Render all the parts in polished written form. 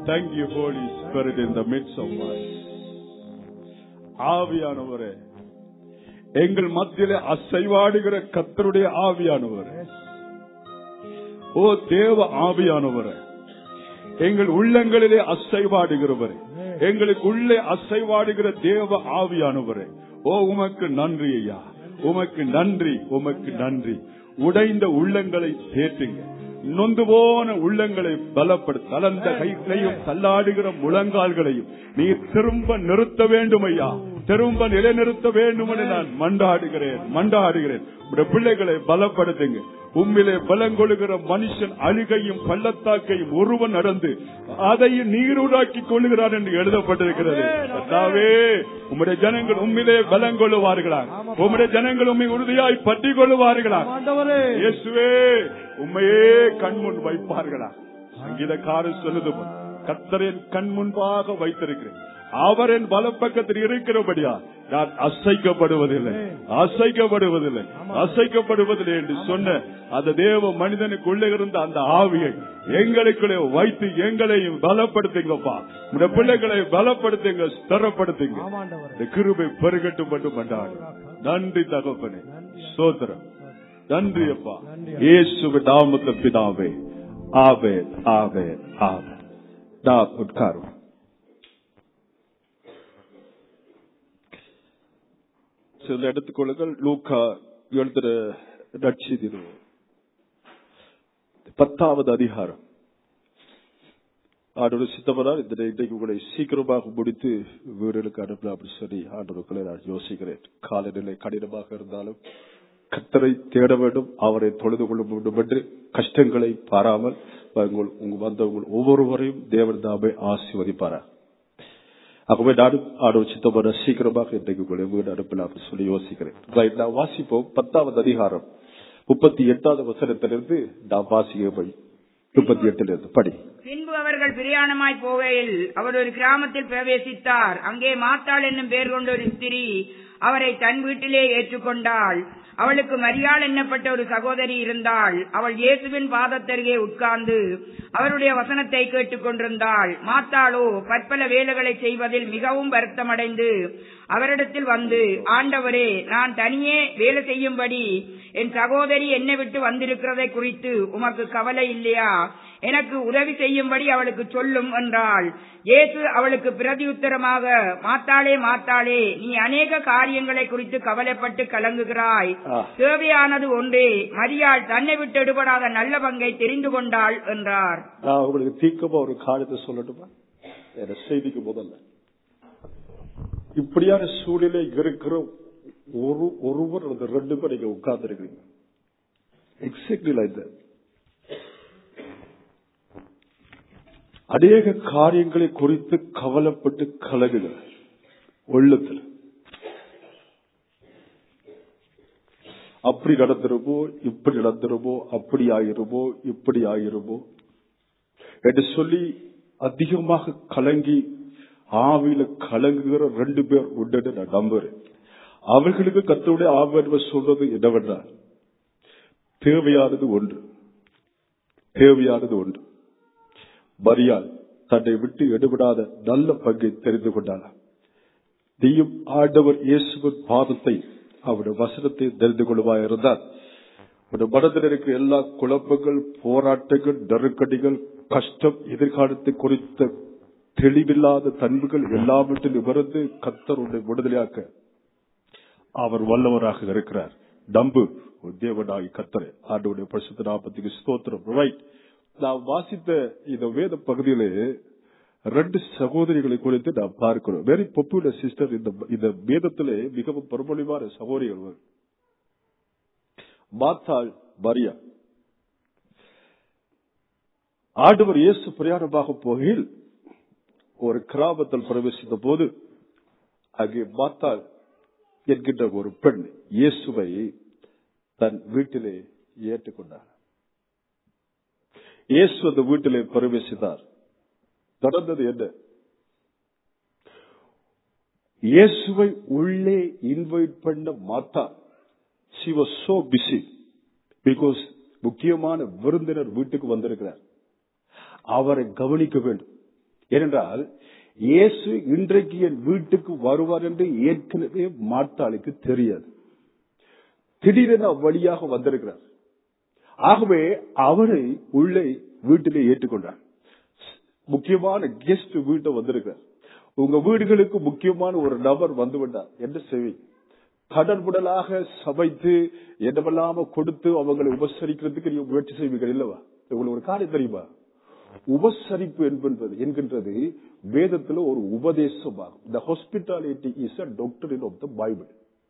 Thank you, Holy Spirit, in the midst of us. ஆவியானவரே, எங்கள் மத்தியிலே அசைவாடுகிற கர்த்தருடைய ஆவியானவரே, ஓ தேவ ஆவியானவரே, எங்கள் உள்ளங்களிலே அசைவாடுகிறவரே, எங்களுக்கு உள்ளே அசைவாடுகிற தேவ ஆவியானவரே, ஓ உமக்கு நன்றி ஐயா, உமக்கு நன்றி, உமக்கு நன்றி. உடைந்த உள்ளங்களை தேற்றுங்க, நொந்து போன உள்ளங்களை பலப்படுத்த, தளர்ந்த கைகளையும் தள்ளாடுகிற முழங்கால்களையும் நீ திரும்ப நிறுத்த வேண்டும் ஐயா, திரும்ப நிலைநிறுத்த வேண்டும் என்று நான் மண்டாடுகிறேன். பிள்ளைகளை பலப்படுத்துங்க. உம்மிலே பலங்கொள்ளுகிற மனுஷன் அழுகையும் பள்ளத்தாக்கையும் ஒருவன் நடந்து அதையும் நீரூடாக்கி கொள்ளுகிறான் என்று எழுதப்பட்டிருக்கிறது. உம்முடைய ஜனங்கள் உம்மிலே பலங்கொள்ளுவார்களா, உம்முடைய ஜனங்கள் உண்மை உறுதியாய் பற்றி கொள்ளுவார்களா, இயேசுவே உண்மையே கண்முன் வைப்பார்களா. சங்கீதக்காரர் சொல்லுது, கர்த்தரின் கண் முன்பாக வைத்திருக்கிறேன், அவர் என் வலப்பக்கத்தில் இருக்கிறபடியா நான் அசைக்கப்படுவதில்லை என்று சொன்ன அந்த தேவ மனிதனுக்கு உள்ளே இருந்த அந்த ஆவியை எங்களுக்குள்ளே வைத்து எங்களையும் பலப்படுத்துங்கப்பா. இந்த பிள்ளைகளை பலப்படுத்துங்க, ஸ்திரப்படுத்துங்க. இந்த கிருபை பெருகட்டும் மட்டும் பண்ணாடு. நன்றி தகப்பனே, ஸ்தோத்திரம். நன்றி அப்பா, இயேசுவின் நாமத்தில் பிதாவே. ஆமென், ஆமென், ஆமென். நான் உட்காரும். சில எடுத்துக்கொள்ளுங்கள். லூக்கா எழுதுற நற்செய்தி 10வது அதிகாரம். ஆண்டவர் சித்தப்படால் இன்றைக்கு உங்களை சீக்கிரமாக முடித்து வீடுகளுக்கு அனுப்பலாம் அப்படின்னு சொல்லி ஆண்டவர்களை நான் யோசிக்கிறேன். காலநிலை கடினமாக இருந்தாலும் கர்த்தரை தேட வேண்டும், அவரை தொழுது கொள்ள வேண்டும் என்று கஷ்டங்களை பாராமல் வந்தவங்க ஒவ்வொருவரையும் தேவன் தாமே ஆசீர்வதிப்பாரா. ஆகவே நானும் ஆண்டவர் சித்தப்பட சீக்கிரமாக இன்றைக்கு உங்களை வீடு அனுப்பலாம் சொல்லி யோசிக்கிறேன். நான் வாசிப்போம் 10வது அதிகாரம் 38வது வசனத்திலிருந்து நான் வாசிக்க 38 படி. பின்பு அவர்கள் பிரயாணமாய் போகையில் அவர் ஒரு கிராமத்தில் பிரவேசித்தார். அங்கே மாத்தாள் என்னும் பெயர் கொண்ட ஒரு ஸ்திரீ அவரை தன் வீட்டிலே ஏற்றுக்கொண்டாள். அவளுக்கு மரியாள் என்னப்பட்ட ஒரு சகோதரி இருந்தாள். அவள் இயேசுவின் பாதத்தருகே உட்கார்ந்து அவருடைய வசனத்தை கேட்டுக் கொண்டிருந்தாள். மாத்தாளோ பற்பல வேலைகளை செய்வதில் மிகவும் வருத்தமடைந்து அவரிடத்தில் வந்து, ஆண்டவரே, நான் தனியே வேலை செய்யும்படி என் சகோதரி என்னை விட்டு வந்திருக்கிறதை குறித்து உமக்கு கவலை இல்லையா? எனக்கு உதவி செய்யும்படி அவளுக்கு சொல்லும் என்றாள். இயேசு அவளுக்கு பிரதியுத்தரமாக, மாத்தாளே, மாத்தாளே, நீ அநேக காரியங்களை குறித்து கவலைப்பட்டு கலங்குகிறாய். தேவையானது ஒன்றே. மரியாள் தன்னை விட்டு எடுபடாத நல்ல பங்கை தெரிந்து கொண்டாள் என்றார். நான் உங்களுக்கு தீர்க்கமா ஒரு காரியத்தை சொல்லட்டுமா? செய்திக்கு முதல்ல, இப்படியான சூழ்நிலை இருக்கிற ஒருவர் அந்த 2 பேர் நீங்க உட்கார்ந்து இருக்கிறீங்க. Exactly like that. அநேக காரியங்களை குறித்து கவலைப்பட்டு கலங்குகிற உள்ளத்தில் அப்படி நடந்துருமோ, இப்படி நடந்துருமோ, அப்படி ஆயிருமோ, இப்படி ஆயிருமோ என்று சொல்லி அதிகமாக கலங்கி ஆவியில கலங்குகிற 2 பேர் உண்டு நான் நம்புறேன். அவர்களுக்கு கர்த்தருடைய ஆவியானவர் சொல்றது என்னவென்றால், தேவையானது ஒன்று. மரியாள் தன்னை விட்டு எடுபடாத நல்ல பங்கை தெரிந்து கொண்டாள். நீயும் ஆண்டவர் இயேசுவின் பாதத்தை அவருடைய வசனத்தை தெரிந்து கொள்வாயிருந்தால் உடைய மனதில் இருக்கிற எல்லா குழப்பங்கள், போராட்டங்கள், நெருக்கடிகள், கஷ்டம், எதிர்காலத்தை குறித்த தெளிவில்லாத தன்மைகள் எல்லாவற்றிலும் இருந்து கர்த்தர் உன்னை விடுதலையாக்க அவர் வல்லவராக இருக்கிறார். நம்பு தேவனாகி கர்த்தரை. ஆண்டவருடைய பரிசுத்த நாமத்துக்கு ஸ்தோத்திரம். ரைட். நான் வாசித்த இந்த வேத பகுதியிலே 2 சகோதரிகளை குறித்து நாம் பார்க்கிறோம். Very popular sister. இந்த வேதத்திலே மிகவும் பிரபலமான சகோதரிகள் மாத்தாள், மரியா. ஆண்டவர் இயேசு பிரயாணமாக போகையில் ஒரு கிராமத்தில் பிரவேசித்த போது அங்கே மாத்தாள் என்கின்ற ஒரு பெண் இயேசுவை தன் வீட்டிலே ஏற்றுக்கொண்டார். இயேசு அந்த வீட்டிலே பிரவேசித்தார். நடந்தது என்ன? இயேசுவை உள்ளே இன்வைட் பண்ண மாத்தாள், she was so busy because முக்கியமான விருந்தினர் வீட்டுக்கு வந்திருக்கிறார், அவரை கவனிக்க வேண்டும். ஏனென்றால் இயேசு இன்றைக்கு என் வீட்டுக்கு வருவார் என்று ஏற்கனவே மார்த்தாளுக்கு தெரியாது. திடீரென வழியாக வந்திருக்கிறார். ஆகவே அவரை உள்ளே வீட்டிலே ஏற்றுக்கொண்டார். முக்கியமான கெஸ்ட் வீட்டை வந்திருக்கிறார். உங்க வீடுகளுக்கு முக்கியமான ஒரு நபர் வந்துவிட்டார். என்ன செய்வீங்க? கடன்புடலாக சமைத்து என்னவெல்லாம கொடுத்து அவங்களை உபசரிக்கிறதுக்கு நீங்க முயற்சி செய்வீர்கள் இல்லவா? உங்களுக்கு ஒரு காரியம் தெரியுமா? உபசரிப்பு என்கின்றது வேதத்துல ஒரு உபதேசமாகும். The hospitality is a doctrine of the Bible.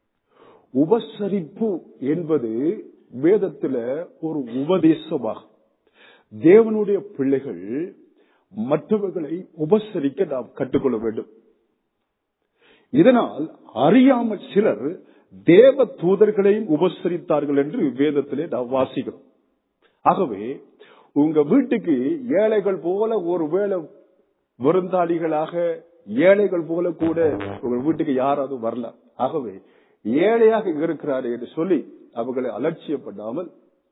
உபசரிப்பு என்பது வேதத்துல ஒரு உபதேசமாகும். தேவனுடைய பிள்ளைகள் மற்றவர்களை உபசரிக்க நாம் கற்றுக்கொள்ள வேண்டும். இதனால் அறியாமல் சிலர் தேவ தூதர்களையும் உபசரித்தார்கள் என்று வேதத்திலே நாம் வாசிக்கிறோம். ஆகவே உங்க வீட்டுக்கு ஏழைகள் போல ஒருவேளை விருந்தாளிகளாக ஏழைகள் போல கூட உங்க வீட்டுக்கு யாராவது வரலாம். ஆகவே ஏழையாக இருக்கிறார் என்று சொல்லி அவர்களை அலட்சியப்படாமல்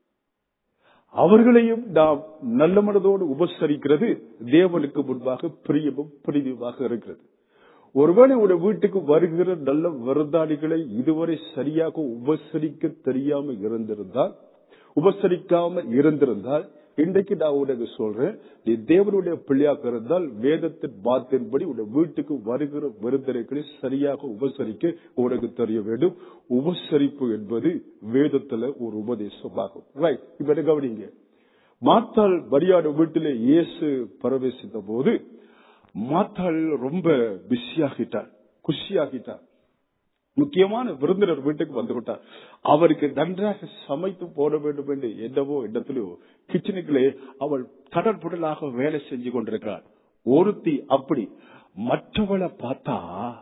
அவர்களையும் நாம் நல்ல மனதோடு உபசரிக்கிறது தேவனுக்கு முன்பாக பிரியமும் பிரிவுமாக இருக்கிறது. ஒருவேளை உடைய வீட்டுக்கு வருகிற நல்ல விருந்தாளிகளை இதுவரை சரியாக உபசரிக்க தெரியாம இருந்திருந்தால், உபசரிக்காம இருந்திருந்தால், இன்றைக்கு நான் உனக்கு சொல்றேன், நீ தேவனுடைய பிள்ளையாக இருந்தால் வேதத்தின் வார்த்தையின்படி உடைய வீட்டுக்கு வருகிற விருந்தினர்களை சரியாக உபசரிக்க உனக்கு தெரிய வேண்டும். உபசரிப்பு என்பது வேதத்துல ஒரு உபதேசமாகும். ரைட், இப்ப கவனிங்க. மார்த்தாள் மரியாள் வீட்டிலே இயேசு பிரவேசித்த போது மார்த்தாள் ரொம்ப பிஸியாகிட்டார், குஷியாகிட்டார். முக்கியமான விருந்தினர் வீட்டுக்கு வந்து விட்டார். அவருக்கு நன்றாக சமைத்து போட வேண்டும் என்று என்னவோ இடத்திலோ கிச்சனுக்குள்ளே அவள் கடற்புடலாக வேலை செஞ்சு கொண்டிருக்கிறாள். ஒருத்தி அப்படி மற்றவளை பார்த்தா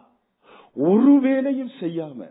ஒரு வேலையும் செய்யாம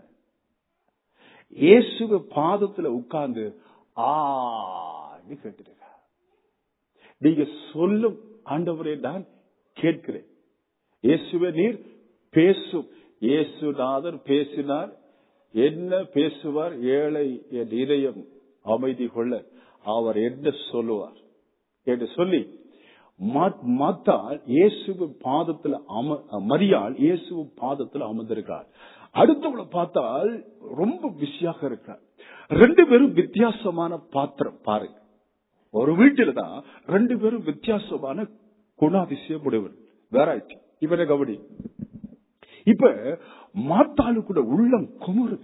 இயேசுவ பாதத்துல உட்கார்ந்து கேட்டிருக்க. நீங்க சொல்லும் ஆண்டவரே நான் கேட்கிறேன். இயேசுவே நீர் பேசும். இயேசுநாதர் பேசினார். என்ன பேசுவார்? ஏழை என் இதயம் அமைதி கொள்ள அவர் என்ன சொல்லுவார் என்று சொல்லி மார்த்தாள் இயேசுவின் பாதத்தில் மரியாள் இயேசுவின் பாதத்தில் அமர்ந்திருக்கிறார். அடுத்தவளை பார்த்தால் ரொம்ப பிஸியாக இருக்கிறார். ரெண்டு பேரும் வித்தியாசமான பாத்திரம் பாருங்க. ஒரு வீட்டில தான் ரெண்டு பேரும் வித்தியாசமான குணாதிசயம் உடையவர். வேறாய்ச்சி. இவரை கவனி. இப்ப மார்த்தாளு கூட உள்ளம் குமுறுது.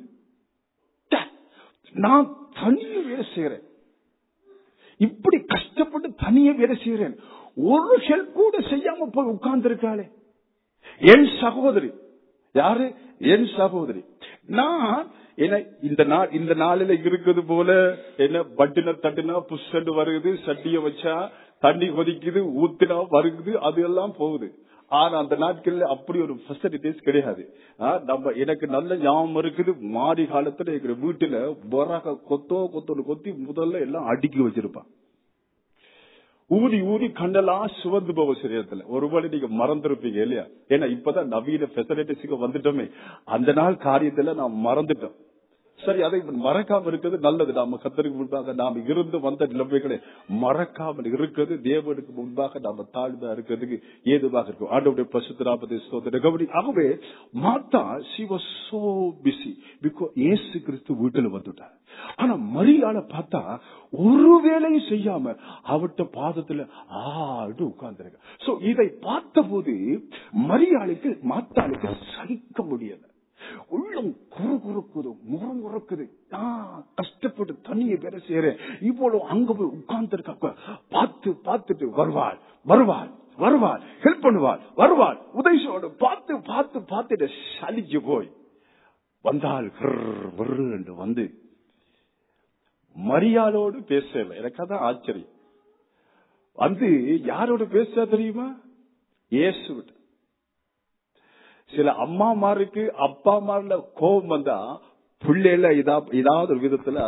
நான் தனிய வேலை செய்யறேன், இப்படி கஷ்டப்பட்டு தனிய வேலை செய்யறேன், ஒரு ஹெல்ப் கூட செய்யாம போய் உட்கார்ந்து இருக்காளே என் சகோதரி. யாரு? என் சகோதரி. நான் இந்த நாளில இருக்குது போல என்ன பட்டின தட்டினா புஷ்டு வருகுது, சட்டிய வச்சா தண்ணி கொதிக்குது, ஊத்தினா வருகுது, அது எல்லாம் போகுது. ஆனா அந்த நாட்கள்ல அப்படி ஒரு ஃபெசிலிட்டிஸ் கிடையாது. நம்ம எனக்கு நல்ல ஞாபகம் இருக்குது, மாறி காலத்துல எங்க வீட்டுல பொறாக கொத்தோன்னு கொத்தி முதல்ல எல்லாம் அடுக்கி வச்சிருப்பான். ஊதி ஊதி கண்ணெல்லாம் சுவந்து போக சரீரத்துல. ஒருவேளை நீங்க மறந்துருப்பீங்க இல்லையா? ஏன்னா இப்பதான் நவீன ஃபெசிலிட்டிஸ்க்கு வந்துட்டோமே, அந்த நாள் காரியத்துல நான் மறந்துட்டோம். சரி, அதை மறக்காம இருக்கிறது நல்லது. நாம கர்த்தருக்கு முன்பாக நாம் இருந்து வந்த நிலைமைகளை மறக்காமல் இருக்கிறது தேவனுக்கு முன்பாக நாம தாழ்ந்தா இருக்கிறதுக்கு ஏதுவாக இருக்கும். ஆண்டவருடைய பரிசுத்த நாமத்தை ஸ்தோத்திரம். ஆகவே மார்த்தாள் she was so busy because இயேசு கிறிஸ்து வீட்டுல வந்துட்டார். ஆனா மரியாளை பார்த்தா ஒரு வேலையும் செய்யாம அவட்ட பாதத்துல உட்கார்ந்து. சோ இதை பார்த்த போது மார்த்தாளுக்கு சகிக்க முடியல. உள்ளம் குறுகுறுக்குது, முகம் குறுக்குது. கஷ்டப்பட்டு தனியை வேலை செய்யறேன், இவ்வளவு அங்க போய் உட்கார்ந்து இருக்க பார்த்துட்டு வருவாள் வருவாள் வருவாள், ஹெல்ப் பண்ணுவாள், வருவாள், உதவிசோடு பார்த்துட்டு சலிச்சு போய் வந்தாள். என்று வந்து மரியாளோடு பேசல. எனக்கு அதான் ஆச்சரியம். வந்து யாரோடு பேச தெரியுமா? இயேசுவிட்ட. சில அம்மாமாருக்கு அப்பா மார்ல கோபம் வந்தா பிள்ளைல ஏதாவது ஒரு விதத்துல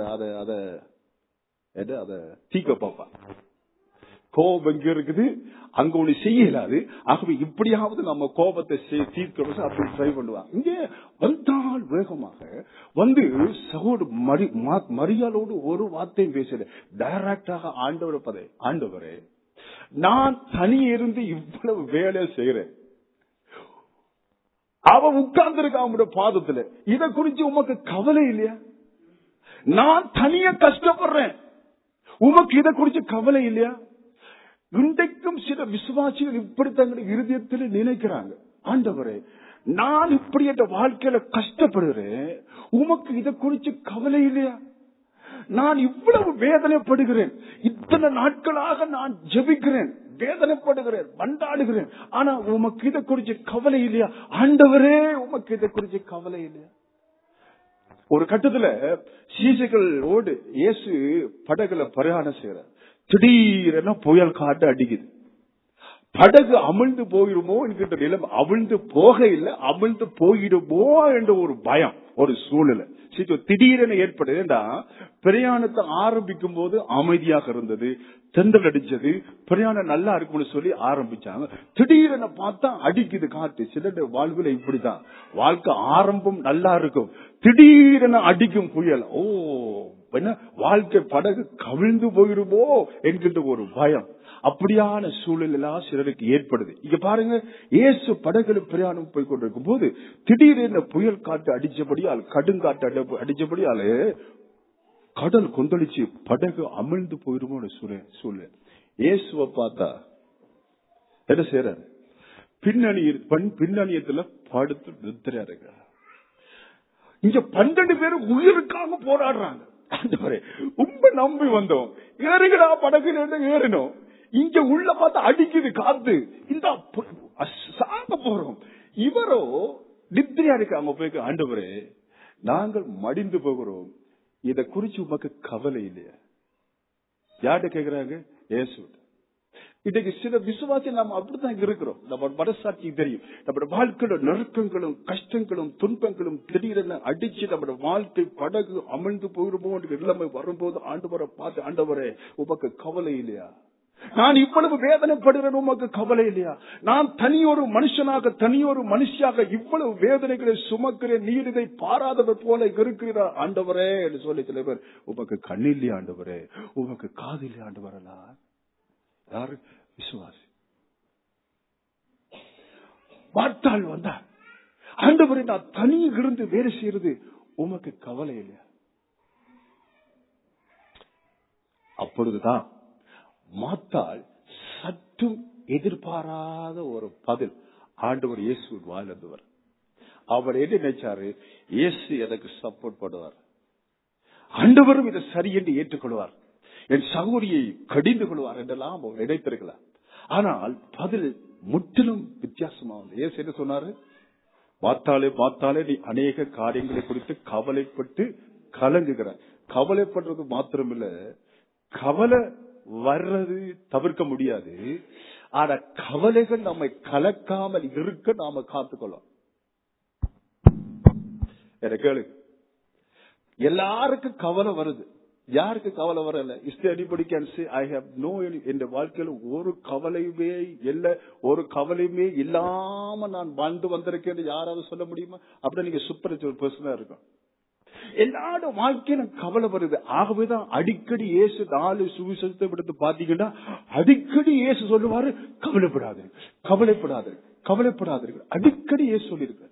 அத தீக்க பார்ப்பான். கோபம் எங்க இருக்குது, அங்க ஒண்ணு செய்யலாது. ஆகவே இப்படியாவது நம்ம கோபத்தை தீர்க்க அப்படி ட்ரை பண்ணுவாங்க. இங்கே வந்தால் வேகமாக வந்து சகோதர மரியாளோடு ஒரு வார்த்தையும் பேசல. டைரக்டாக ஆண்டவரே நான் தனியே இருந்து இவ்வளவு வேலை செய்யறேன், அவன் உட்கார்ந்து இருக்க அவனோட பாதத்துல, இதை குறிச்சு உமக்கு கவலை இல்லையா? நான் தனியா கஷ்டப்படுறேன், உமக்கு இதை குறிச்சு கவலை இல்லையா? இன்றைக்கும் சில விசுவாசிகள் இப்படி தங்களுடைய இருதயத்தில் நினைக்கிறாங்க, ஆண்டவரே நான் இப்படி என்ற வாழ்க்கையில கஷ்டப்படுகிறேன், உமக்கு இதை குறிச்சு கவலை இல்லையா? நான் இவ்வளவு வேதனைப்படுகிறேன், இத்தனை நாட்களாக நான் ஜெபிக்கிறேன், வேதனைப்படுகிறேன், மன்றாடுகிறேன், ஆனா உமக்கு இதை குறிச்சு கவலை இல்லையா? ஆண்டவரே உமக்கு இதை குறிச்சு கவலை இல்லையா? ஒரு கட்டத்துல சீசைகளோடு இயேசு படகுல பிரயாணம் செய்யறார். திடீரென புயல் காட்டு அடிக்குது. படகு அமிழ்ந்து போயிடுமோ என்கின்ற நிலம், அவிழ்ந்து போக இல்லை, அமிழ்ந்து போயிடுமோ என்ற ஒரு பயம், ஒரு சூழ்நிலை திடீரென ஏற்படுது. பிரயாணத்தை ஆரம்பிக்கும் போது அமைதியாக இருந்தது, தென்றல் அடிச்சது, பிரயாணம் நல்லா இருக்கும்னு சொல்லி ஆரம்பிச்சாங்க. திடீரென பார்த்தா அடிக்குது காத்து. சில வாழ்வுல இப்படிதான், வாழ்க்கை ஆரம்பம் நல்லா இருக்கும், திடீரென அடிக்கும் புயல். ஓ என்ன வாழ்க்கை படகு கவிழ்ந்து போயிடுமோ என்கின்ற ஒரு பயம், அப்படியான சூழல் சிலருக்கு ஏற்படுது. இங்க பாருங்க, இயேசு படகுல பிரயாணம் போய் கொண்டிருக்கும் போது திடீரென புயல் காட்டு அடிச்சபடியால், கடுங்காட்டு அடிச்சபடியால கடல் கொந்தளிச்சு படகு அமிழ்ந்து போயிடுமோ சூழல். இயேசுவை பார்த்தா என்ன செய்யறாரு? பின்னணியத்துல படுத்து நித்திரையா இருக்கிறார். இங்க 12 பேர் உயிருக்காக போராடுறாங்க. ரொம்ப நம்பி வந்தோம், ஏறுகிறா படகுல ஏறினோம், இங்க உள்ள பார்த்தா அடிக்குது காத்து, இந்த சாக போறோம். இவரோ நித்திரையா இருக்காங்க. போய் ஆண்டவரே நாங்கள் மடிந்து போகிறோம், இத குறிச்சு உமக்கு கவலை இல்லையா? யார்கிட்ட கேக்குறாங்க? இயேசு. இன்னைக்கு சில விசுவாசி நாம அப்படித்தான் இருக்கிறோம். நம்ம மனசாட்சி தெரியும், நம்ம வாழ்க்கையோட நெருக்கங்களும் கஷ்டங்களும் துன்பங்களும் திடீரென அடிச்சு நம்ம வாழ்க்கை படகு அமிழ்ந்து போயிருமோ நிலைமை வரும்போது ஆண்டவரை பார்த்து, ஆண்டவரே உமக்கு கவலை இல்லையா? நான் இவ்வளவு வேதனைப்படுகிறேன், உமக்கு கவலை இல்லையா? நான் தனியொரு மனுஷனாக தனியொரு மனுஷியாக இவ்வளவு வேதனைகளை சுமக்கிறேன், நீர் இதை பாராதவர் போல இருக்கிறார் ஆண்டவரே என்று சொல்லி சில பேர், உமக்கு கண்ணு இல்லையா ஆண்டவரே? உமக்கு காது இல்லையா ஆண்டவரா? யாரு? விசுவாசி. பார்த்தால் வந்தா, ஆண்டவரே நான் தனியே இருந்து வேலை செய்யறது உமக்கு கவலை இல்லையா? அப்பொழுதுதான் மாத்தாள் சற்றும் எதிர்பாராத ஒரு பதில் ஆண்டவர் இயேசு வாழ்ந்தவர். அவர் என்ன நினைச்சாரு? இயேசு எனக்கு சப்போர்ட் பண்ணுவார், ஆண்டவரும் இதை சரி என்று ஏற்றுக்கொள்வார், என் சகோதரியை கடிந்து கொள்வார் என்றெல்லாம் அவர் நினைத்திருக்கலாம். ஆனால் பதில் முற்றிலும் வித்தியாசமானது. இயேசு என்ன சொன்னாரு? பார்த்தாலே நீ அநேக காரியங்களை குறித்து கவலைப்பட்டு கலங்குகிறார். கவலைப்படுறது மாத்திரமில்ல, கவலை வர்றது தவிர்க்க முடியாது, ஆனா கவலைகள் நம்மை கலக்காமல் இருக்க நாம காத்துக்கொள்ளும். எனக்கு கேளு, எல்லாருக்கும் கவலை வருது, யாருக்கு கவலை வரல? Is anybody can say I have no என் வாழ்க்கையில ஒரு கவலையுமே இல்ல, ஒரு கவலையுமே இல்லாம நான் வாழ்ந்து வந்திருக்கேன் யாராவது சொல்ல முடியுமா? அப்படி நீங்க சூப்பர் பர்சனா இருக்கும். எல்லாரோட வாழ்க்கையில கவலை வருது. ஆகவேதான் அடிக்கடி இயேசு 4 சுவிசேஷத்தை எடுத்து பாத்தீங்கன்னா அடிக்கடி இயேசு சொல்லுவாரு, கவலைப்படாதீர்கள், கவலைப்படாதீர்கள், கவலைப்படாதீர்கள். அடிக்கடி இயேசு சொல்லியிருக்க.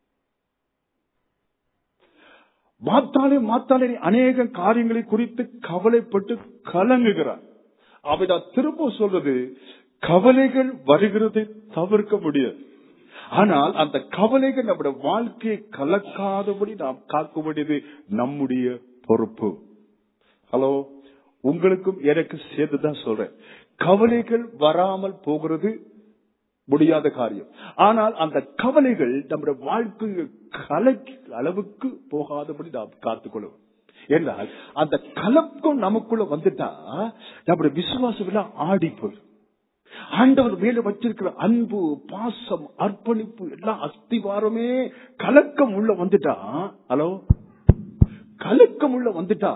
மாத்தாலே அநேக காரியங்களை குறித்து கவலைப்பட்டு கலங்குகிறார். அவைதான் திரும்ப சொல்றது, கவலைகள் வருகிறதை தவிர்க்க முடியாது, ஆனால் அந்த கவலைகள் நம்முடைய வாழ்க்கையை கலக்காதபடி நாம் காக்க வேண்டியது நம்முடைய பொறுப்பு. ஹலோ, உங்களுக்கும் எனக்கு சேர்த்துதான் சொல்றேன், கவலைகள் வராமல் போகிறது முடியாத காரியம். ஆனால் அந்த கவலைகள் நம்முடைய வாழ்க்கையை கலக்கி அளவுக்கு போகாதபடி நாம் காத்துக்கொள்ளும். என்றால் அந்த கலக்கம் நமக்குள்ள வந்துட்டா நம்முடைய விசுவாசம் எல்லாம் ஆடி போயிடும். ஆண்டவர் மேல வச்சிருக்கிற அன்பு, பாசம், அர்ப்பணிப்பு எல்லாம் அஸ்திவாரமே கலக்கம் உள்ள வந்துட்டா, ஹலோ, கலக்கம் உள்ள வந்துட்டா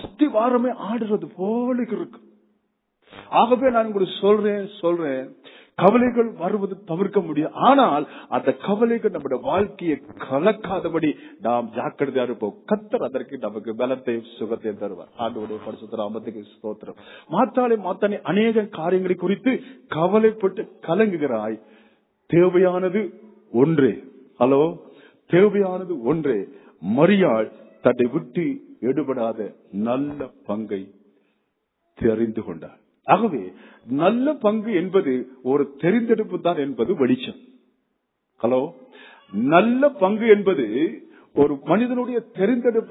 அஸ்திவாரமே ஆடுறது போல இருக்கு. ஆகவே நான் உங்களுக்கு சொல்றேன், கவலைகள் வருவது தவிர்க்க முடியும். ஆனால் அந்த கவலைகள் நம்முடைய வாழ்க்கையை கலக்காதபடி நாம் ஜாக்கிரதையா இருப்போம். கர்த்தர் அதற்கு நமக்கு பலத்தையும் சுகத்தையும் தருவார். ஆண்டவருடைய பரிசுத்த நாமத்துக்கு ஸ்தோத்திரம். மாத்தானே அநேக காரியங்களை குறித்து கவலைப்பட்டு கலங்குகிறாய். தேவையானது ஒன்றே. ஹலோ, தேவையானது ஒன்றே. மரியாள் தன்னை விட்டு எடுபடாத நல்ல பங்கை தெரிந்து கொண்டார். ஆகவே நல்ல பங்கு என்பது ஒரு தெரிந்தெடுப்பு தான் என்பது வெளிச்சம். ஹலோ, நல்ல பங்கு என்பது ஒரு மனிதனுடைய தெரிந்தெடுப்பு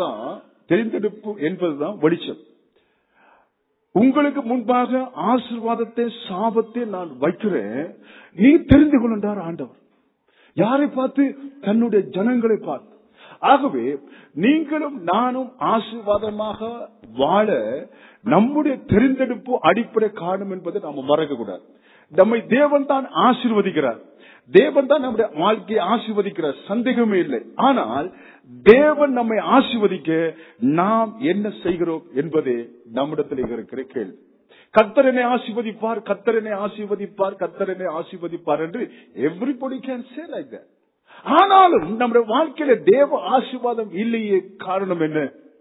என்பதுதான் வெளிச்சம். உங்களுக்கு முன்பாக ஆசீர்வாதத்தை சாபத்தை நான் வைக்கிறேன், நீ தெரிந்து கொண்டார் ஆண்டவர். யாரை பார்த்து? தன்னுடைய ஜனங்களை பார்த்து. ஆகவே நீங்களும் நானும் ஆசீர்வாதமாக வாழ நம்முடைய தெரிந்தெடுப்பு அடிப்படை காரணம் என்பதை நாம மறக்க கூடாது. நம்மை தேவன் தான் ஆசீர்வதிக்கிறார். தேவன் தான் நம்முடைய வாழ்க்கையை ஆசீர்வதிக்கிறார், சந்தேகமே இல்லை. ஆனால் தேவன் நம்மை ஆசீர்வதிக்க நாம் என்ன செய்கிறோம் என்பதே நம்மிடத்தில் இருக்கிற கேள்வி. கர்த்தர் என்னை ஆசீர்வதிப்பார், கர்த்தர் என்னை ஆசீர்வதிப்பார், கர்த்தர் என்னை ஆசீர்வதிப்பார் என்று everybody can say like that. ஆனாலும் நம்முடைய வாழ்க்கையில தேவ ஆசீர்வாதம் இல்லையே. காரணம் என்ன?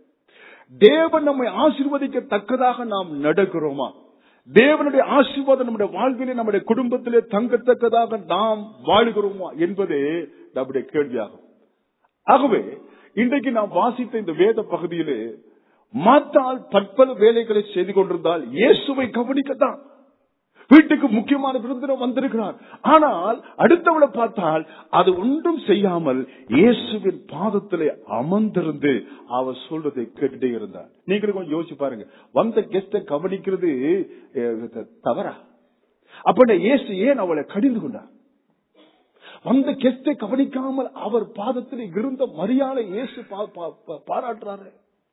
தேவன் நம்மை ஆசீர்வதிக்க தக்கதாக நாம் நடக்கிறோமா? தேவனுடைய ஆசீர்வாதம் நம்முடைய வாழ்விலே நம்முடைய குடும்பத்திலே தங்கத்தக்கதாக நாம் வாழுகிறோமா என்பதே நம்முடைய கேள்வியாகும். ஆகவே இன்றைக்கு நாம் வாசித்த இந்த வேத பகுதியிலே மாத்தாள் பற்பல வேலைகளை செய்து கொண்டிருந்தால் இயேசுவை கவனிக்கத்தான் வீட்டுக்கு முக்கியமான விருந்தினர் வந்திருக்கிறார். ஆனால் அடுத்தவளை பார்த்தால் அது ஒன்றும் செய்யாமல் இயேசுவின் பாதத்திலே அமர்ந்திருந்து அவர் சொல்றதை கேட்டுட்டே இருந்தார். நீங்களும் கொஞ்சம் யோசிச்சு பாருங்க, வந்த கெஸ்ட கவனிக்கிறது தவறா? அப்ப இயேசு ஏன் அவளை கடிந்து கொண்டார்? வந்த கெஸ்டை கவனிக்காமல் அவர் பாதத்தில் இருந்த மரியாதை இயேசு பாராட்டுறாரு.